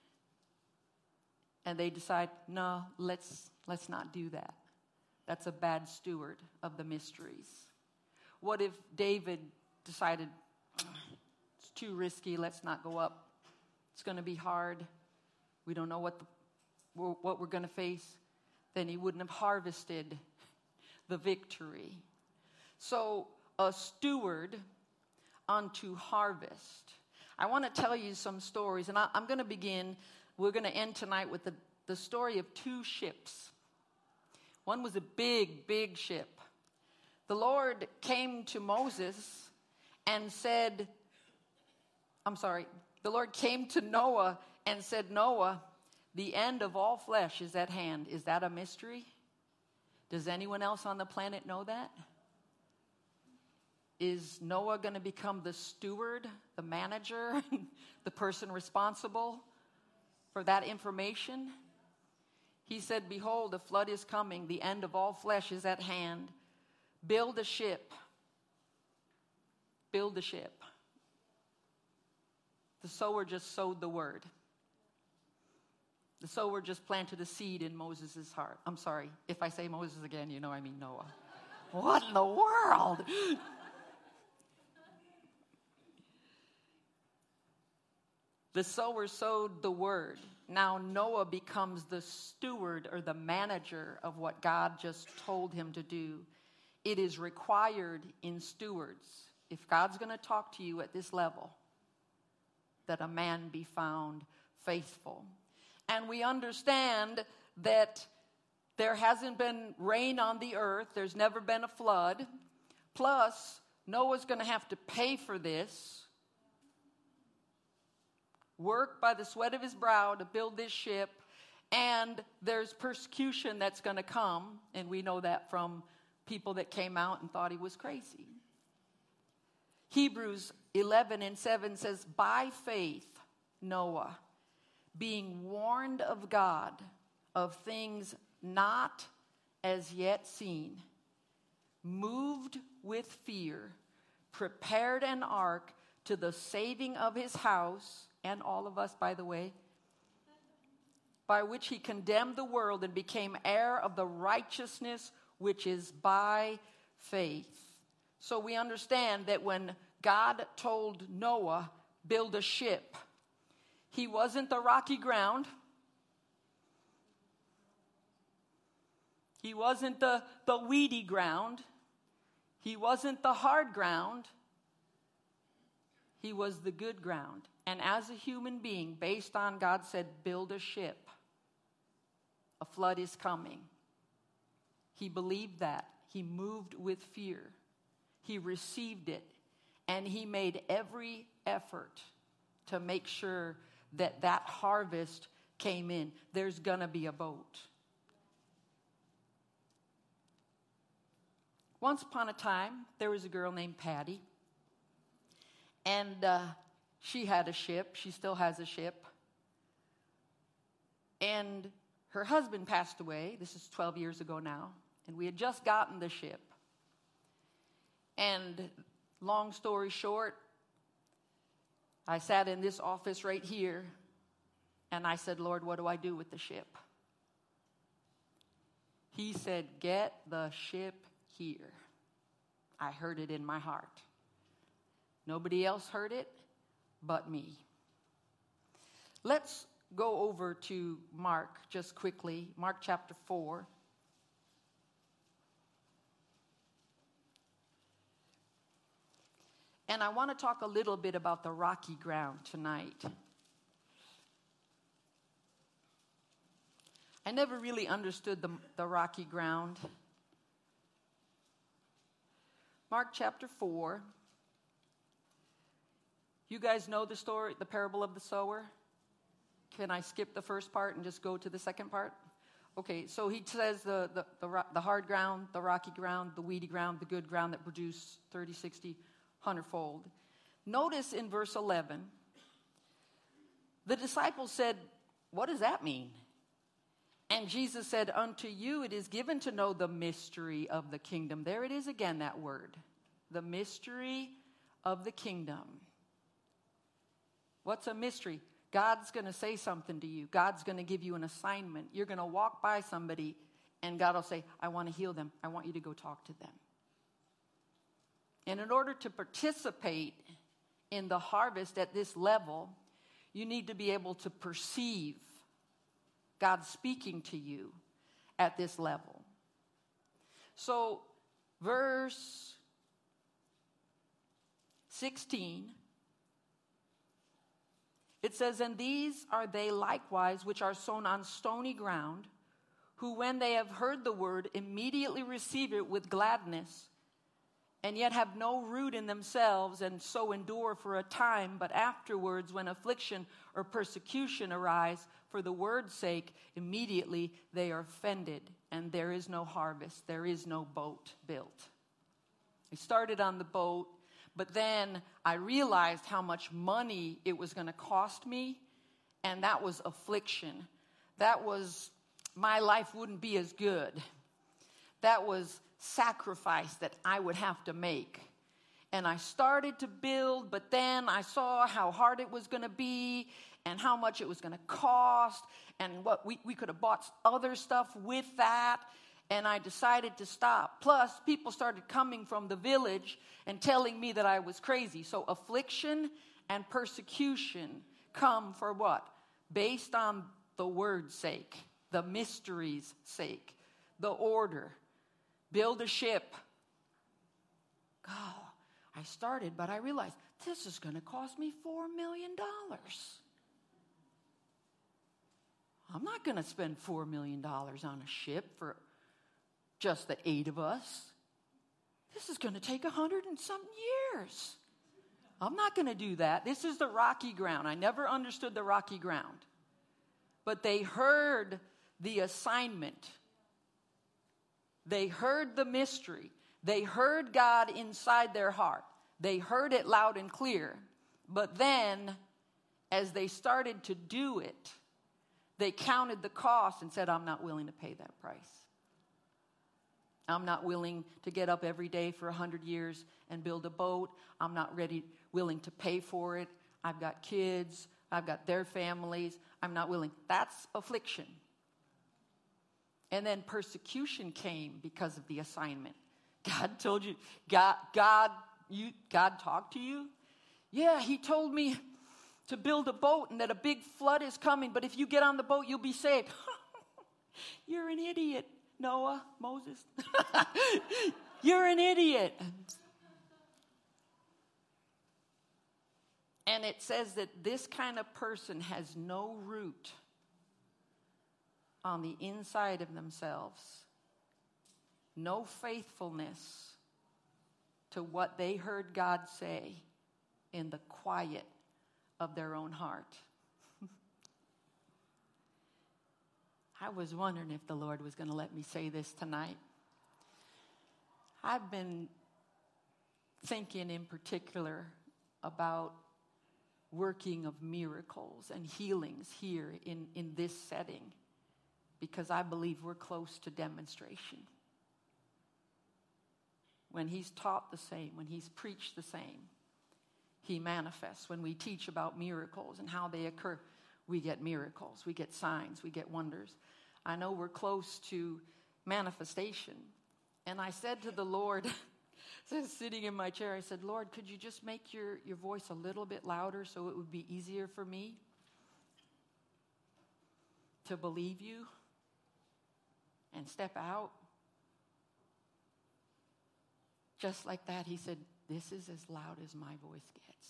and they decide, no, let's let's not do that. That's a bad steward of the mysteries. What if David decided, it's too risky, let's not go up. It's going to be hard. We don't know what the, what we're going to face. Then he wouldn't have harvested the victory. So a steward unto harvest. I want to tell you some stories, and I, I'm going to begin. We're going to end tonight with the, the story of two ships. One was a big, big ship. The Lord came to Moses and said, I'm sorry, the Lord came to Noah and said, Noah, the end of all flesh is at hand. Is that a mystery? Does anyone else on the planet know that? Is Noah going to become the steward, the manager, the person responsible for that information? He said, behold, a flood is coming. The end of all flesh is at hand. Build a ship. Build a ship. The sower just sowed the word. The sower just planted a seed in Moses' heart. I'm sorry, if I say Moses again, you know I mean Noah. What in the world? The sower sowed the word. Now Noah becomes the steward or the manager of what God just told him to do. It is required in stewards, if God's going to talk to you at this level, that a man be found faithful. And we understand that there hasn't been rain on the earth. There's never been a flood. Plus, Noah's going to have to pay for this. Work by the sweat of his brow to build this ship. And there's persecution that's going to come. And we know that from people that came out and thought he was crazy. Hebrews eleven and seven says, by faith, Noah, being warned of God of things not as yet seen, moved with fear, prepared an ark to the saving of his house, and all of us, by the way, by which he condemned the world and became heir of the righteousness which is by faith. So we understand that when God told Noah, build a ship, he wasn't the rocky ground. He wasn't the, the weedy ground. He wasn't the hard ground. He was the good ground. And as a human being, based on God said, build a ship. A flood is coming. He believed that. He moved with fear. He received it. And he made every effort to make sure that that harvest came in. There's going to be a boat. Once upon a time, there was a girl named Patty. And uh, she had a ship. She still has a ship. And her husband passed away. This is twelve years ago now. And we had just gotten the ship. And long story short, I sat in this office right here. And I said, Lord, what do I do with the ship? He said, get the ship here. I heard it in my heart. Nobody else heard it but me. Let's go over to Mark just quickly. Mark chapter four. And I want to talk a little bit about the rocky ground tonight. I never really understood the, the rocky ground. Mark chapter four. You guys know the story, the parable of the sower? Can I skip the first part and just go to the second part? Okay, so he says the, the, the, the hard ground, the rocky ground, the weedy ground, the good ground that produce thirty, sixty, hundredfold. Notice in verse eleven, the disciples said, what does that mean? And Jesus said, unto you it is given to know the mystery of the kingdom. There it is again, that word. The mystery of the kingdom. What's a mystery? God's going to say something to you. God's going to give you an assignment. You're going to walk by somebody and God will say, I want to heal them. I want you to go talk to them. And in order to participate in the harvest at this level, you need to be able to perceive God speaking to you at this level. So, verse sixteen, it says, and these are they likewise which are sown on stony ground, who when they have heard the word immediately receive it with gladness, and yet have no root in themselves, and so endure for a time, but afterwards when affliction or persecution arise for the word's sake, immediately they are offended, and there is no harvest, there is no boat built. I started on the boat, but then I realized how much money it was going to cost me, and that was affliction. That was, my life wouldn't be as good. That was sacrifice that I would have to make. And I started to build, but then I saw how hard it was going to be and how much it was going to cost and what we, we could have bought other stuff with that. And I decided to stop. Plus, people started coming from the village and telling me that I was crazy. So affliction and persecution come for what? Based on the word's sake, the mystery's sake, the order. Build a ship. God, I started, but I realized this is going to cost me four million dollars. I'm not going to spend four million dollars on a ship for just the eight of us. This is going to take a hundred and some years. I'm not going to do that. This is the rocky ground. I never understood the rocky ground. But they heard the assignment. They heard the mystery. They heard God inside their heart. They heard it loud and clear. But then, as they started to do it, they counted the cost and said, I'm not willing to pay that price. I'm not willing to get up every day for a hundred years and build a boat. I'm not ready, willing to pay for it. I've got kids. I've got their families. I'm not willing. That's affliction. And then persecution came because of the assignment. God told you, God, God, you, God talked to you? Yeah, he told me to build a boat and that a big flood is coming, but if you get on the boat, you'll be saved. You're an idiot, Noah, Moses. You're an idiot. And it says that this kind of person has no root on the inside of themselves. No faithfulness to what they heard God say in the quiet of their own heart. I was wondering if the Lord was going to let me say this tonight. I've been thinking in particular about working of miracles and healings here in, in this setting because I believe we're close to demonstration. When he's taught the same, when he's preached the same, he manifests. When we teach about miracles and how they occur, we get miracles, we get signs, we get wonders. I know we're close to manifestation. And I said to the Lord, sitting in my chair, I said, Lord, could you just make your, your voice a little bit louder so it would be easier for me to believe you and step out? Just like that, he said, this is as loud as my voice gets.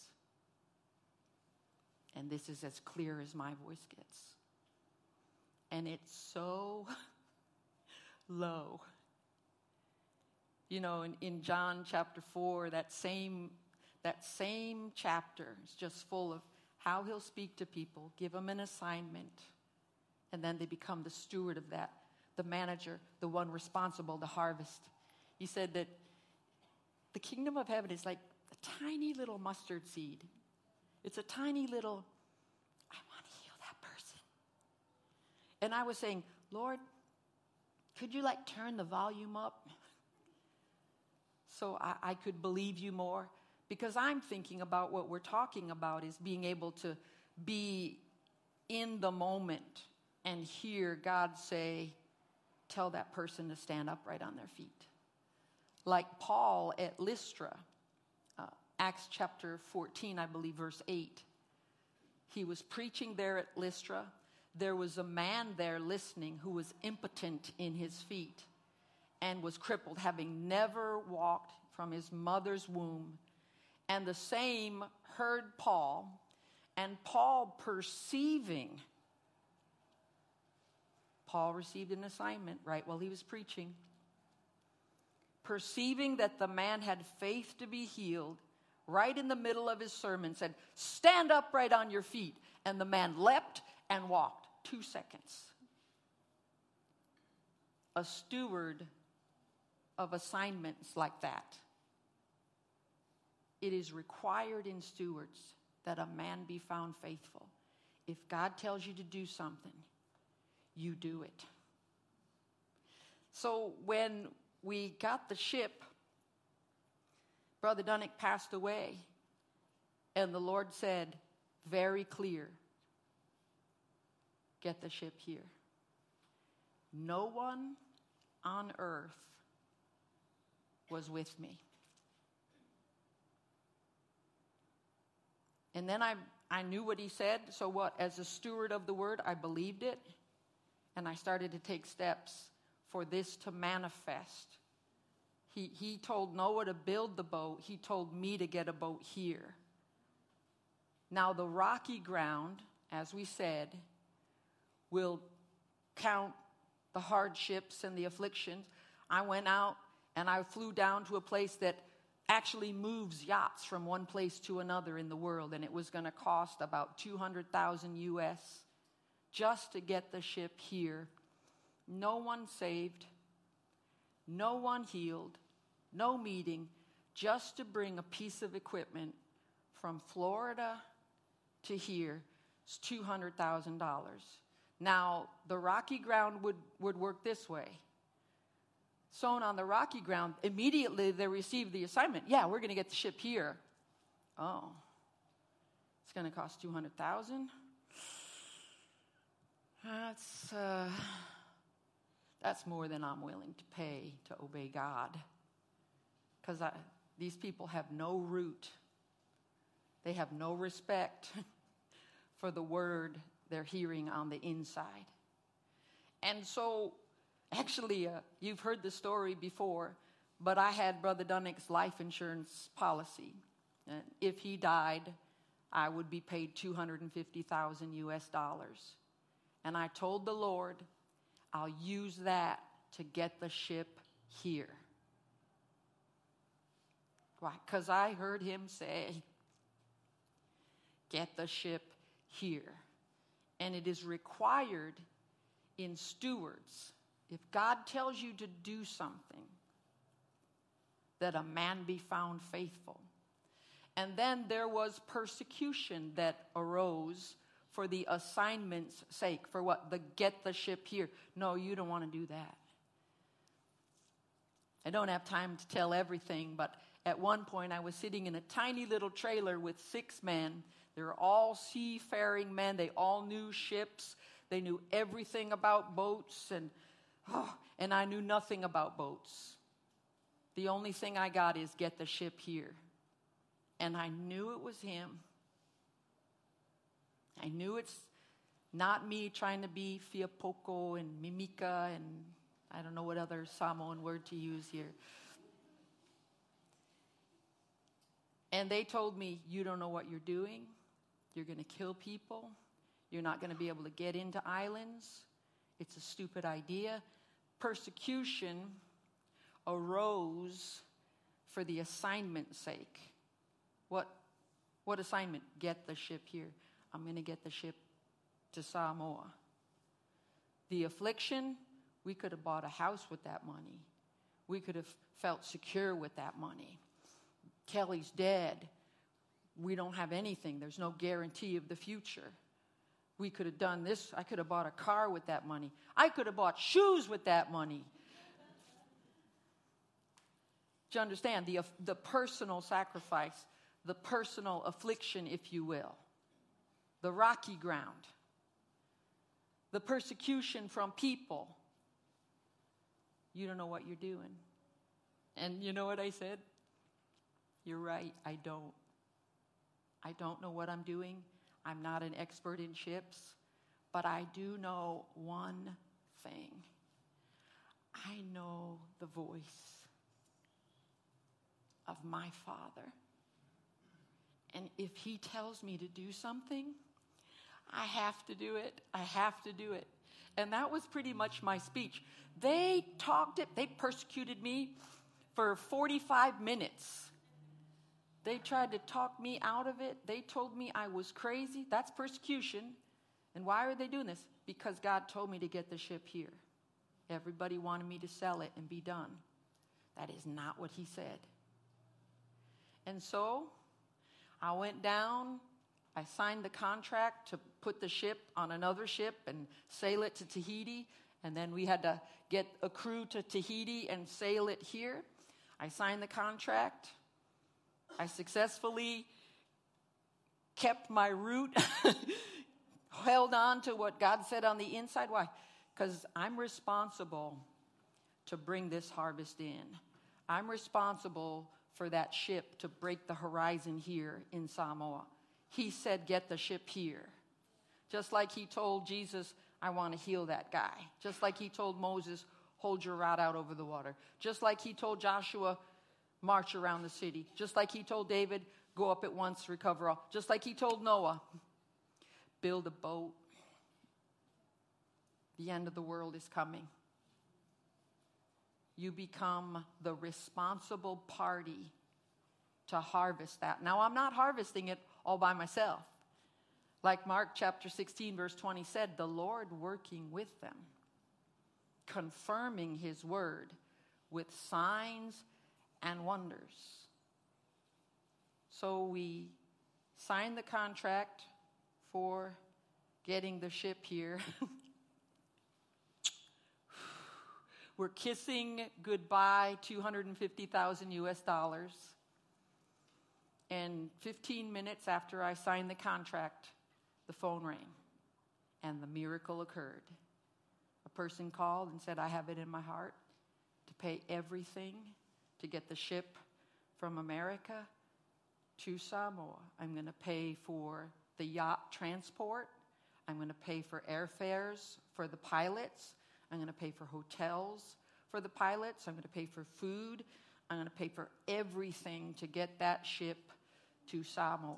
And this is as clear as my voice gets. And it's so low. You know, in, in John chapter four, that same, that same chapter is just full of how he'll speak to people, give them an assignment, and then they become the steward of that, the manager, the one responsible to harvest. He said that the kingdom of heaven is like a tiny little mustard seed. It's a tiny little, I want to heal that person. And I was saying, Lord, could you like turn the volume up so I, I could believe you more? Because I'm thinking about what we're talking about is being able to be in the moment and hear God say, tell that person to stand upright on their feet. Like Paul at Lystra, uh, Acts chapter fourteen, I believe, verse eight. He was preaching there at Lystra. There was a man there listening who was impotent in his feet and was crippled, having never walked from his mother's womb. And the same heard Paul, and Paul perceiving, Paul received an assignment right while he was preaching. Perceiving that the man had faith to be healed, right in the middle of his sermon said, stand upright on your feet. And the man leapt and walked. Two seconds. A steward of assignments like that. It is required in stewards that a man be found faithful. If God tells you to do something, you do it. So when we got the ship Brother Dunnick passed away, and the Lord said, very clear, get the ship here. No one on earth was with me. And then I, I knew what he said, so what? As a steward of the word, I believed it, and I started to take steps for this to manifest. He, he told Noah to build the boat. He told me to get a boat here. Now, the rocky ground, as we said, will count the hardships and the afflictions. I went out and I flew down to a place that actually moves yachts from one place to another in the world, and it was going to cost about two hundred thousand U S just to get the ship here. No one saved, no one healed, no meeting, just to bring a piece of equipment from Florida to here. It's two hundred thousand dollars. Now, the rocky ground would, would work this way. Sown on the rocky ground, immediately they received the assignment. Yeah, we're going to get the ship here. Oh, it's going to cost two hundred thousand dollars. That's, uh, that's more than I'm willing to pay to obey God. Because these people have no root. They have no respect for the word they're hearing on the inside. And so, actually, uh, you've heard the story before, but I had Brother Dunnick's life insurance policy. And if he died, I would be paid two hundred fifty thousand U S dollars. And I told the Lord, I'll use that to get the ship here. Why? Because I heard him say, get the ship here. And it is required in stewards, if God tells you to do something, that a man be found faithful. And then there was persecution that arose for the assignment's sake. For what? The get the ship here. No, you don't want to do that. I don't have time to tell everything, but at one point I was sitting in a tiny little trailer with six men. They were all seafaring men. They all knew ships. They knew everything about boats, and oh, and I knew nothing about boats. The only thing I got is get the ship here. And I knew it was him. I knew it's not me trying to be fiapoko and mimika and I don't know what other Samoan word to use here. And they told me, you don't know what you're doing. You're going to kill people. You're not going to be able to get into islands. It's a stupid idea. Persecution arose for the assignment's sake. What, what assignment? Get the ship here. I'm going to get the ship to Samoa. The affliction, we could have bought a house with that money. We could have felt secure with that money. Kelly's dead. We don't have anything. There's no guarantee of the future. We could have done this. I could have bought a car with that money. I could have bought shoes with that money. Do you understand? The, the personal sacrifice, the personal affliction, if you will. The rocky ground. The persecution from people. You don't know what you're doing. And you know what I said? You're right, I don't. I don't know what I'm doing. I'm not an expert in ships. But I do know one thing. I know the voice of my Father. And if he tells me to do something, I have to do it. I have to do it. And that was pretty much my speech. They talked it. They persecuted me for forty-five minutes. They tried to talk me out of it. They told me I was crazy. That's persecution. And why are they doing this? Because God told me to get the ship here. Everybody wanted me to sell it and be done. That is not what he said. And so I went down. I signed the contract to put the ship on another ship and sail it to Tahiti. And then we had to get a crew to Tahiti and sail it here. I signed the contract. I successfully kept my root, held on to what God said on the inside. Why? Because I'm responsible to bring this harvest in. I'm responsible for that ship to break the horizon here in Samoa. He said, get the ship here. Just like he told Jesus, I want to heal that guy. Just like he told Moses, hold your rod out over the water. Just like he told Joshua, march around the city. Just like he told David, go up at once, recover all. Just like he told Noah, build a boat. The end of the world is coming. You become the responsible party to harvest that. Now, I'm not harvesting it all by myself. Like Mark chapter sixteen, verse twenty said, the Lord working with them, confirming his word with signs and wonders. So we signed the contract for getting the ship here. We're kissing goodbye, two hundred fifty thousand U S dollars. And fifteen minutes after I signed the contract, the phone rang, and the miracle occurred. A person called and said, I have it in my heart to pay everything to get the ship from America to Samoa. I'm going to pay for the yacht transport. I'm going to pay for airfares for the pilots. I'm going to pay for hotels for the pilots. I'm going to pay for food. I'm going to pay for everything to get that ship to Samoa.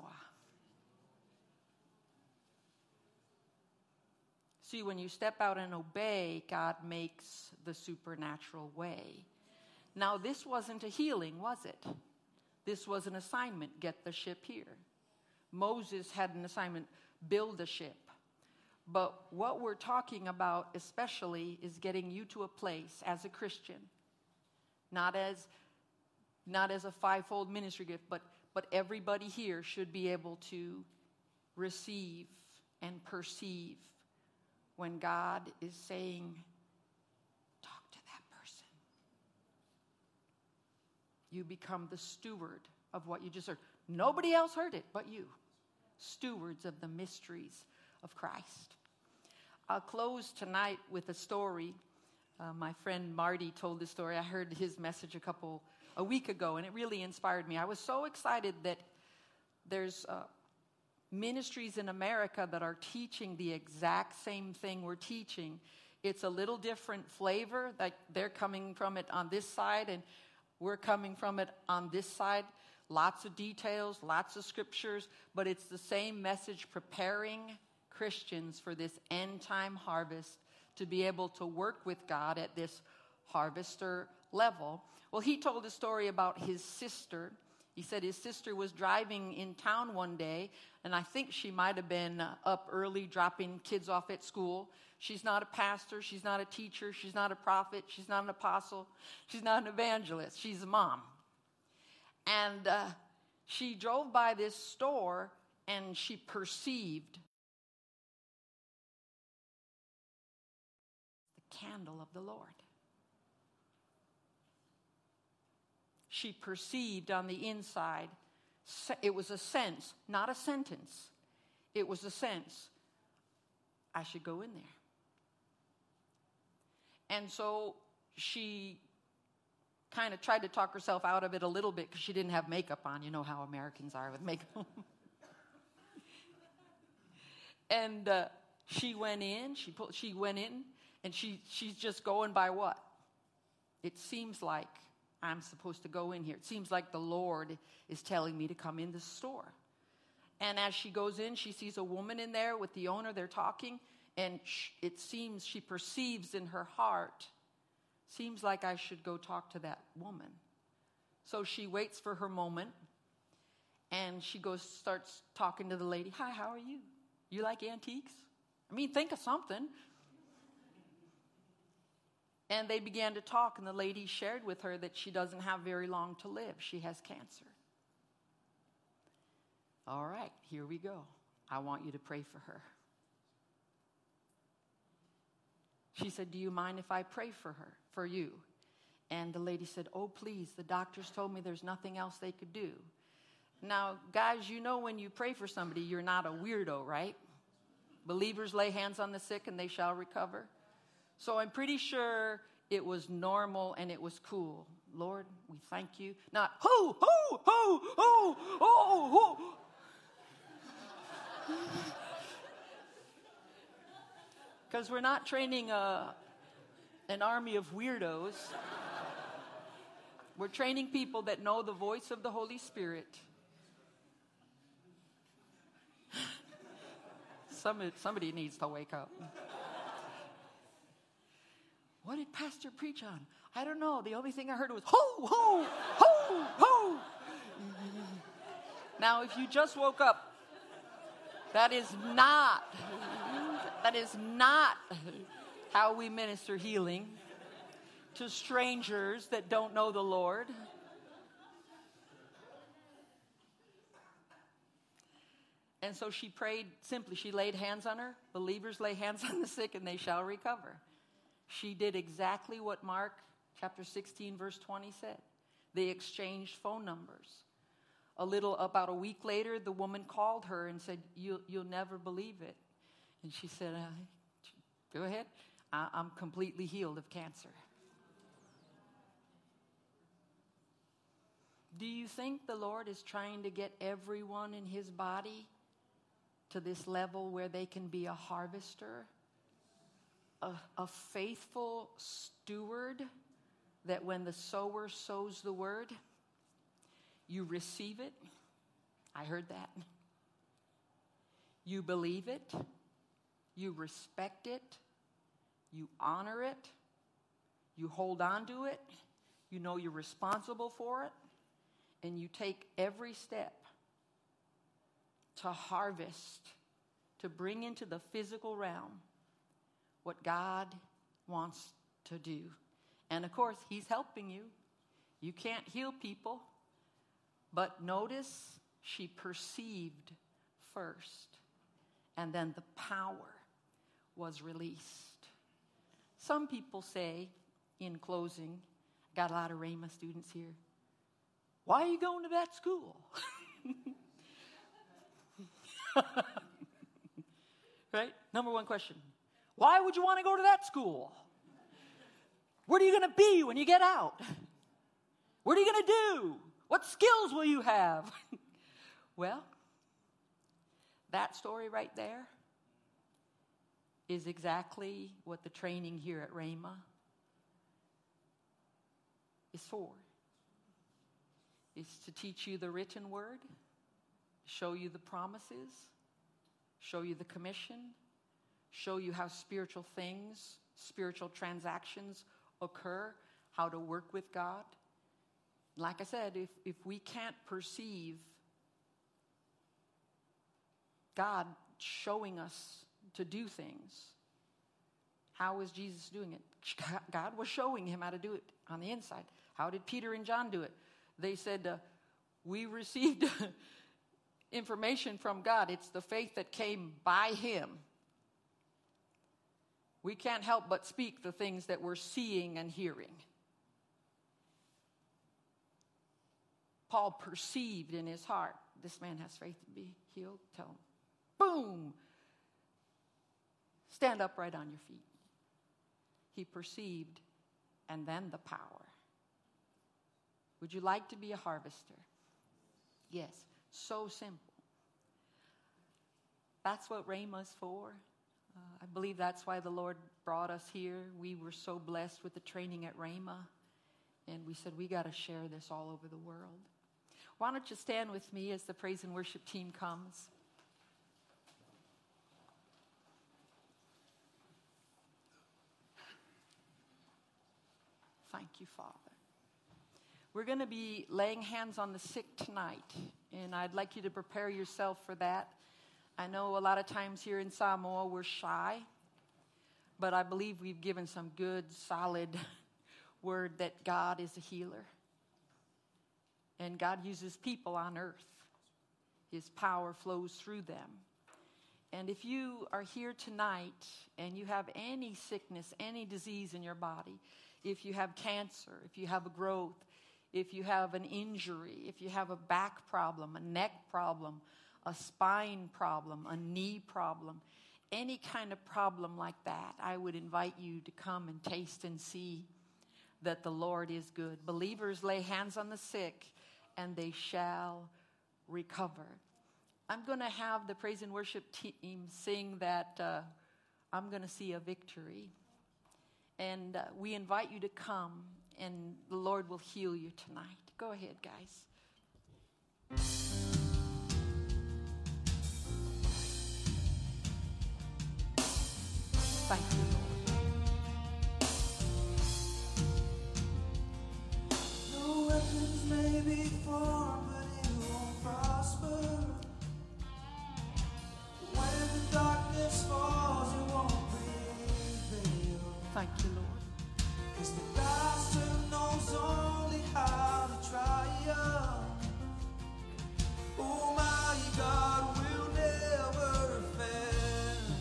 See, when you step out and obey, God makes the supernatural way. Now, this wasn't a healing, was it? This was an assignment, get the ship here. Moses had an assignment, build a ship. But what we're talking about especially is getting you to a place as a Christian, not as, not as a fivefold ministry gift, but, but everybody here should be able to receive and perceive when God is saying, talk to that person. You become the steward of what you just heard. Nobody else heard it but you. Stewards of the mysteries of Christ. I'll close tonight with a story. Uh, my friend Marty told this story. I heard his message a couple, a week ago, and it really inspired me. I was so excited that there's uh, ministries in America that are teaching the exact same thing we're teaching. It's a little different flavor. Like they're coming from it on this side, and we're coming from it on this side. Lots of details, lots of scriptures, but it's the same message, preparing Christians for this end-time harvest to be able to work with God at this harvester level. Well, he told a story about his sister. He said his sister was driving in town one day, and I think she might have been uh, up early dropping kids off at school. She's not a pastor. She's not a teacher. She's not a prophet. She's not an apostle. She's not an evangelist. She's a mom. And uh, she drove by this store, and she perceived the candle of the Lord. She perceived on the inside, it was a sense, not a sentence. It was a sense, I should go in there. And so she kind of tried to talk herself out of it a little bit because she didn't have makeup on. You know how Americans are with makeup. And uh, she went in, she pulled, she went in, and she she's just going by what? It seems like I'm supposed to go in here. It seems like the Lord is telling me to come in the store. And as she goes in, she sees a woman in there with the owner. They're talking, and sh- it seems she perceives in her heart, seems like I should go talk to that woman. So she waits for her moment, and she goes, starts talking to the lady. Hi, how are you? You like antiques? I mean, think of something. And they began to talk, and the lady shared with her that she doesn't have very long to live. She has cancer. All right, here we go. I want you to pray for her. She said, do you mind if I pray for her, for you? And the lady said, oh, please, the doctors told me there's nothing else they could do. Now, guys, you know when you pray for somebody, you're not a weirdo, right? Believers lay hands on the sick and they shall recover. So I'm pretty sure it was normal and it was cool. Lord, we thank you. Not, hoo, hoo, hoo, hoo, hoo, hoo. Because we're not training a, an army of weirdos. We're training people that know the voice of the Holy Spirit. Somebody, somebody needs to wake up. What did Pastor preach on? I don't know. The only thing I heard was, ho, ho, ho, ho. Now, if you just woke up, that is not, that is not how we minister healing to strangers that don't know the Lord. And so she prayed simply. She laid hands on her. Believers lay hands on the sick and they shall recover. She did exactly what Mark chapter sixteen verse twenty said. They exchanged phone numbers. A little, about a week later, the woman called her and said, you, you'll never believe it. And she said, uh, go ahead. I, I'm completely healed of cancer. Do you think the Lord is trying to get everyone in his body to this level where they can be a harvester, a, a faithful steward, that when the sower sows the word, you receive it? I heard that. You believe it. You respect it. You honor it. You hold on to it. You know you're responsible for it. And you take every step to harvest, to bring into the physical realm what God wants to do. And of course, he's helping you. You can't heal people. But notice she perceived first. And then the power was released. Some people say, in closing, got a lot of Rhema students here. Why are you going to that school? Right? Number one question. Why would you want to go to that school? What are you going to be when you get out? What are you going to do? What skills will you have? Well, that story right there is exactly what the training here at Rhema is for. It's to teach you the written word, show you the promises, show you the commission, show you how spiritual things, spiritual transactions occur, how to work with God. Like I said, if, if we can't perceive God showing us to do things, how is Jesus doing it? God was showing him how to do it on the inside. How did Peter and John do it? They said, uh, we received information from God. It's the faith that came by him. We can't help but speak the things that we're seeing and hearing. Paul perceived in his heart, this man has faith to be healed. Tell him, boom, stand upright on your feet. He perceived, and then the power. Would you like to be a harvester? Yes, so simple. That's what Rhema is for. Uh, I believe that's why the Lord brought us here. We were so blessed with the training at Rhema, and we said we got to share this all over the world. Why don't you stand with me as the praise and worship team comes? Thank you, Father. We're going to be laying hands on the sick tonight, and I'd like you to prepare yourself for that. I know a lot of times here in Samoa we're shy, but I believe we've given some good, solid word that God is a healer. And God uses people on earth. His power flows through them. And if you are here tonight and you have any sickness, any disease in your body, if you have cancer, if you have a growth, if you have an injury, if you have a back problem, a neck problem, a spine problem, a knee problem, any kind of problem like that, I would invite you to come and taste and see that the Lord is good. Believers lay hands on the sick and they shall recover. I'm going to have the praise and worship team sing that uh, I'm going to see a victory. And uh, we invite you to come, and the Lord will heal you tonight. Go ahead, guys. Thank you, Lord. No weapons may be formed, but it won't prosper. When the darkness falls, it won't prevail. Thank you, Lord. 'Cause the master knows only how to triumph. Oh, my God will never fail.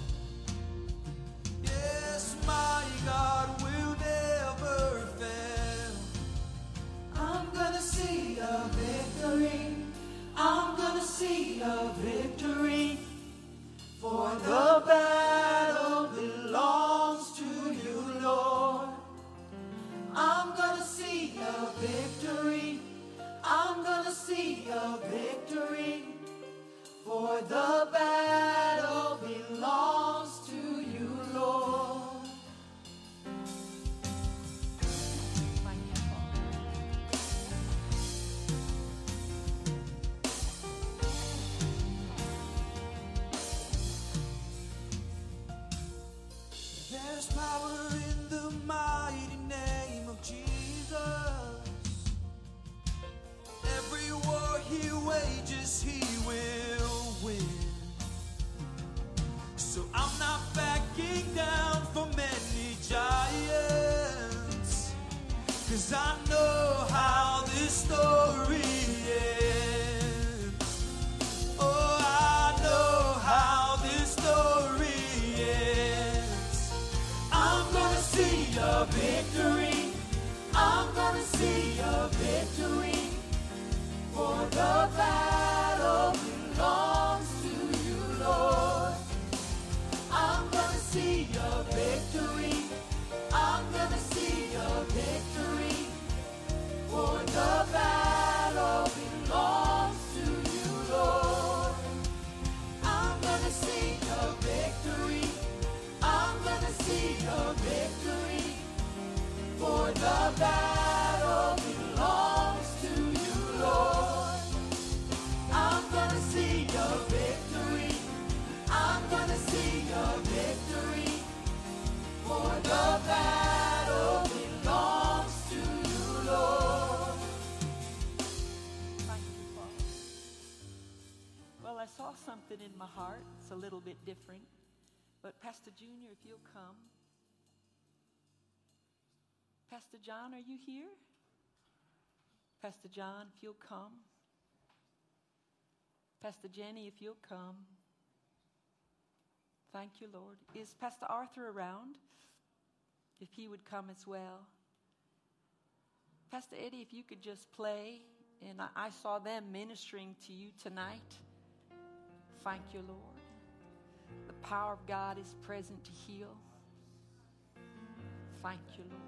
Yes, my God will never fail. I'm gonna see a victory. I'm gonna see a victory. For the battle belongs to you, Lord. I'm gonna see a victory. I'm gonna see a victory. For the battle belongs to you, Lord. Thank you, Father. There's power in the mighty name of Jesus. Every war he wages, he will win. So I'm not backing down from any giants, 'cause I know how this story ends. Oh, I know how this story ends. I'm gonna see a victory. I'm gonna see a victory. For the battle belongs to you, Lord. I'm gonna see a victory. I'm gonna see a victory. For the battle belongs to you, Lord. I'm gonna see a victory. I'm gonna see a victory. For the battle belongs to you, Lord. I'm gonna see a victory. I'm gonna see a victory. For the battle belongs to you, Lord. Thank you, Father. Well, I saw something in my heart. It's a little bit different. But Pastor Junior, if you'll come. Pastor John, are you here? Pastor John, if you'll come. Pastor Jenny, if you'll come. Thank you, Lord. Is Pastor Arthur around? If he would come as well. Pastor Eddie, if you could just play. And I, I saw them ministering to you tonight. Thank you, Lord. The power of God is present to heal. Thank you, Lord.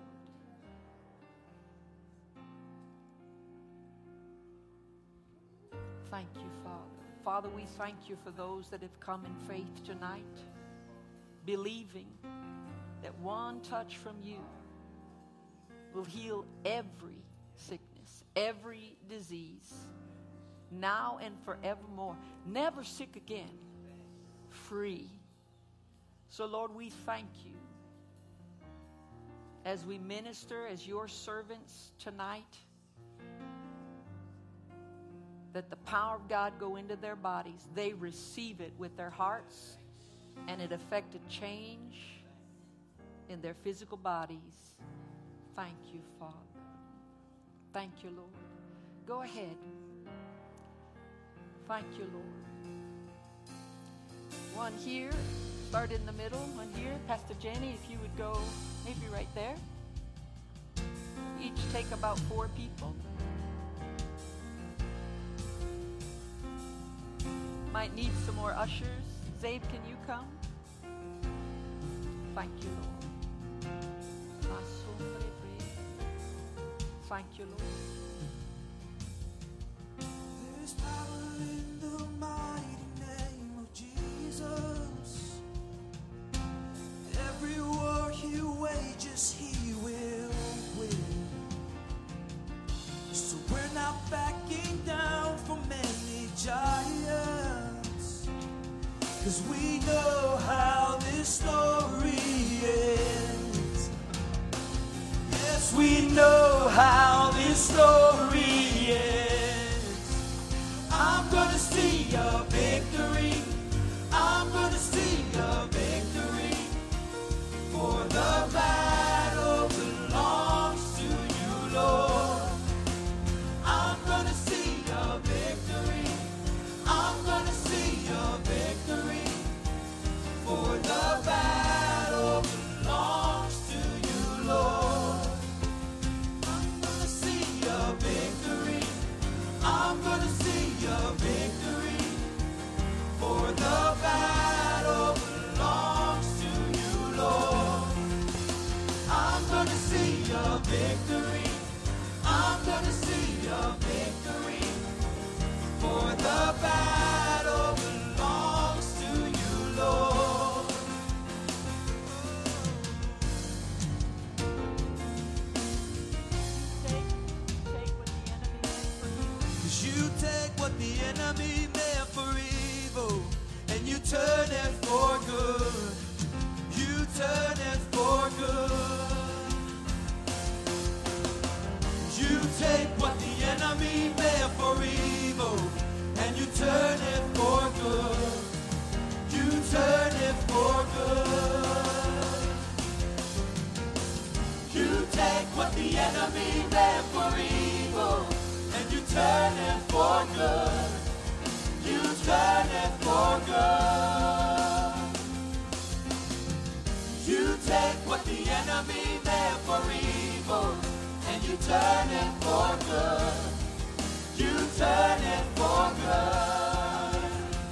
Thank you, Father. Father, we thank you for those that have come in faith tonight, believing that one touch from you will heal every sickness, every disease, now and forevermore. Never sick again, free. So, Lord, we thank you as we minister as your servants tonight, that the power of God go into their bodies. They receive it with their hearts, and it affected change in their physical bodies. Thank you, Father. Thank you, Lord. Go ahead. Thank you, Lord. One here, start in the middle. One here. Pastor Jenny, if you would go maybe right there. Each take about four people. might need some more ushers. Zabe, can you come? Thank you, Lord. Thank you, Lord. There's power in the mighty name of Jesus. Every war he wages, he will win. So we're not backing down from any giants, 'cause we know how this story ends. Yes, we know how this story ends. I'm gonna see a victory. I'm gonna see a victory. For the battle belongs to you, Lord. I'm gonna see a victory. I'm gonna see a victory. For the battle belongs to you, Lord. I'm gonna see a victory. I'm gonna see a victory. For the battle belongs to you, Lord. I'm gonna see a victory. I'm gonna see a victory. For the battle belongs to you, Lord. Take, take what the enemy meant for you. 'Cause you take what the enemy meant for evil and you turn it for good. You turn it for good. You take what the enemy meant for evil and you turn it for good. You turn it for good. You take what the enemy meant for evil and you turn it for good. You turn it for good. You take what the enemy meant for evil and you turn it for good. You turn it for good.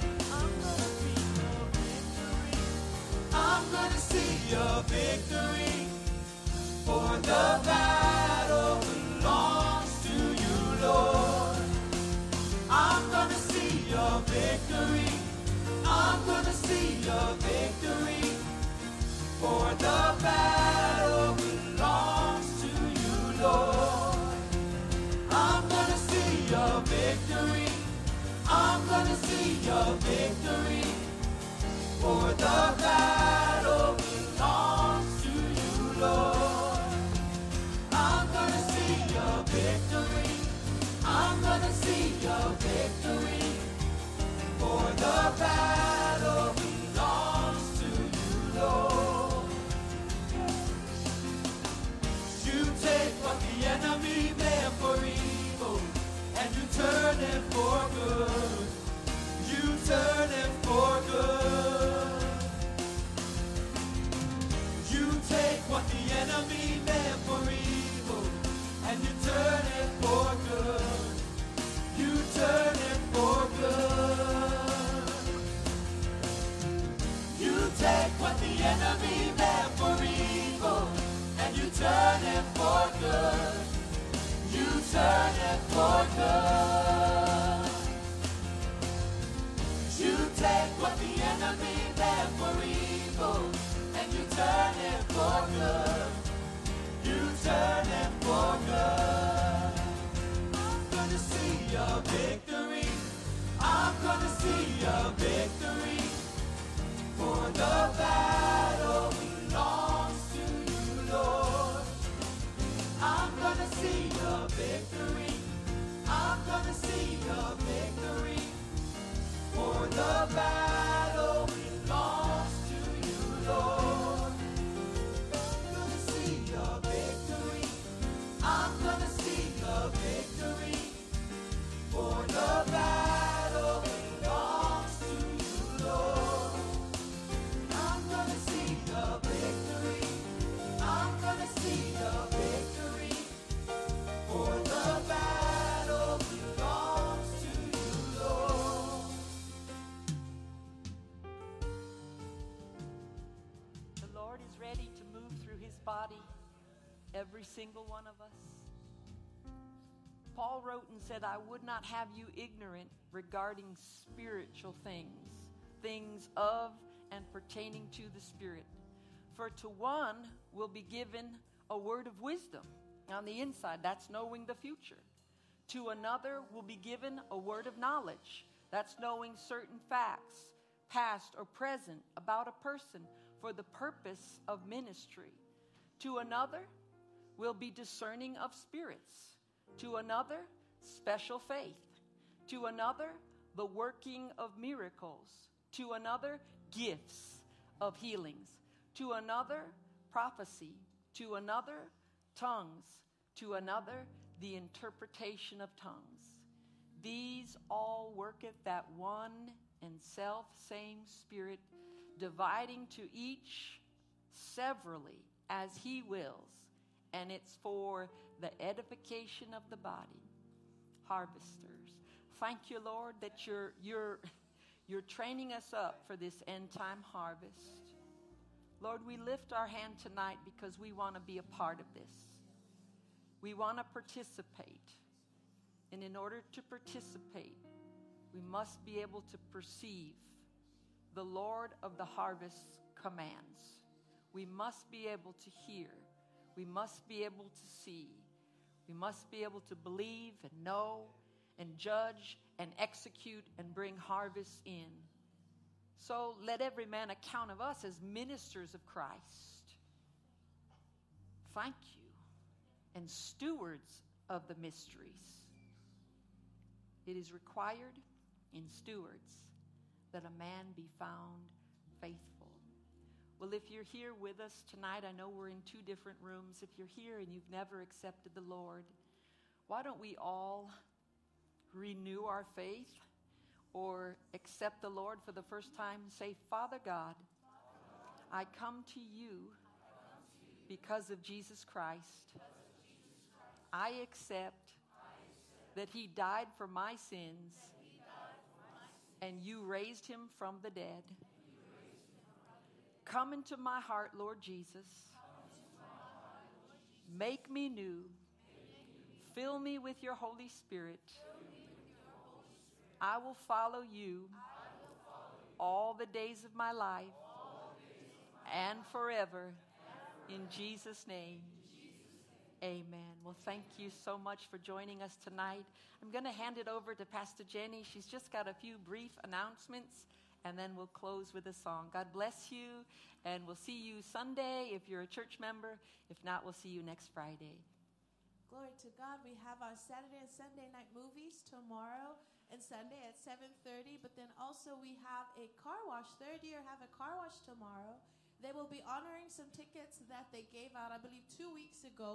I'm gonna see a victory. For the battle belongs to you, Lord. I'm gonna see a victory. I'm gonna see a victory. For the battle belongs to you, Lord. I'm gonna see a victory. I'm gonna see a victory. For the battle belongs to you, Lord. I'm gonna see a victory. I'm gonna see a victory. For the battle belongs to you, Lord. You take what the enemy meant for evil and you turn it for good. You turn it for good. You take what the enemy meant for evil and you turn it for good. You turn it for good. You take what the enemy meant for evil and you turn it for good. You turn it for good. You take what the enemy meant for evil and you turn it for good. You turn it for good. I'm gonna see a victory. I'm gonna see a victory. For the battle belongs to you, Lord. I'm gonna see a victory. I'm gonna see ready to move through his body, every single one of us. Paul wrote and said, I would not have you ignorant regarding spiritual things, things of and pertaining to the Spirit. For to one will be given a word of wisdom on the inside. That's knowing the future. To another will be given a word of knowledge. That's knowing certain facts, past or present, about a person for the purpose of ministry. To another will be discerning of spirits. To another, special faith. To another, the working of miracles. To another, gifts of healings. To another, prophecy. To another, tongues. To another, the interpretation of tongues. These all worketh that one and self same Spirit, dividing to each severally as he wills, and it's for the edification of the body. Harvesters, thank you, Lord, that you're you're you're training us up for this end time harvest. Lord, we lift our hand tonight because we want to be a part of this. We want to participate. And in order to participate, we must be able to perceive the Lord of the harvest commands. We must be able to hear. We must be able to see. We must be able to believe and know and judge and execute and bring harvest in. So let every man account of us as ministers of Christ. Thank you. And stewards of the mysteries. It is required in stewards that a man be found faithful. Well, if you're here with us tonight, I know we're in two different rooms. If you're here and you've never accepted the Lord, why don't we all renew our faith or accept the Lord for the first time and say, Father God, I come to you because of Jesus Christ. I accept that he died for my sins and you raised him from the dead. Come into my heart, Lord Jesus. Make me new. Fill me with your Holy Spirit. I will follow you all the days of my life and forever. In Jesus' name. Amen. Well, thank you so much for joining us tonight. I'm going to hand it over to Pastor Jenny. She's just got a few brief announcements, and then we'll close with a song. God bless you, and we'll see you Sunday if you're a church member. If not, we'll see you next Friday. Glory to God. We have our Saturday and Sunday night movies tomorrow and Sunday at seven thirty, but then also we have a car wash. Third year have a car wash tomorrow. They will be honoring some tickets that they gave out, I believe, two weeks ago.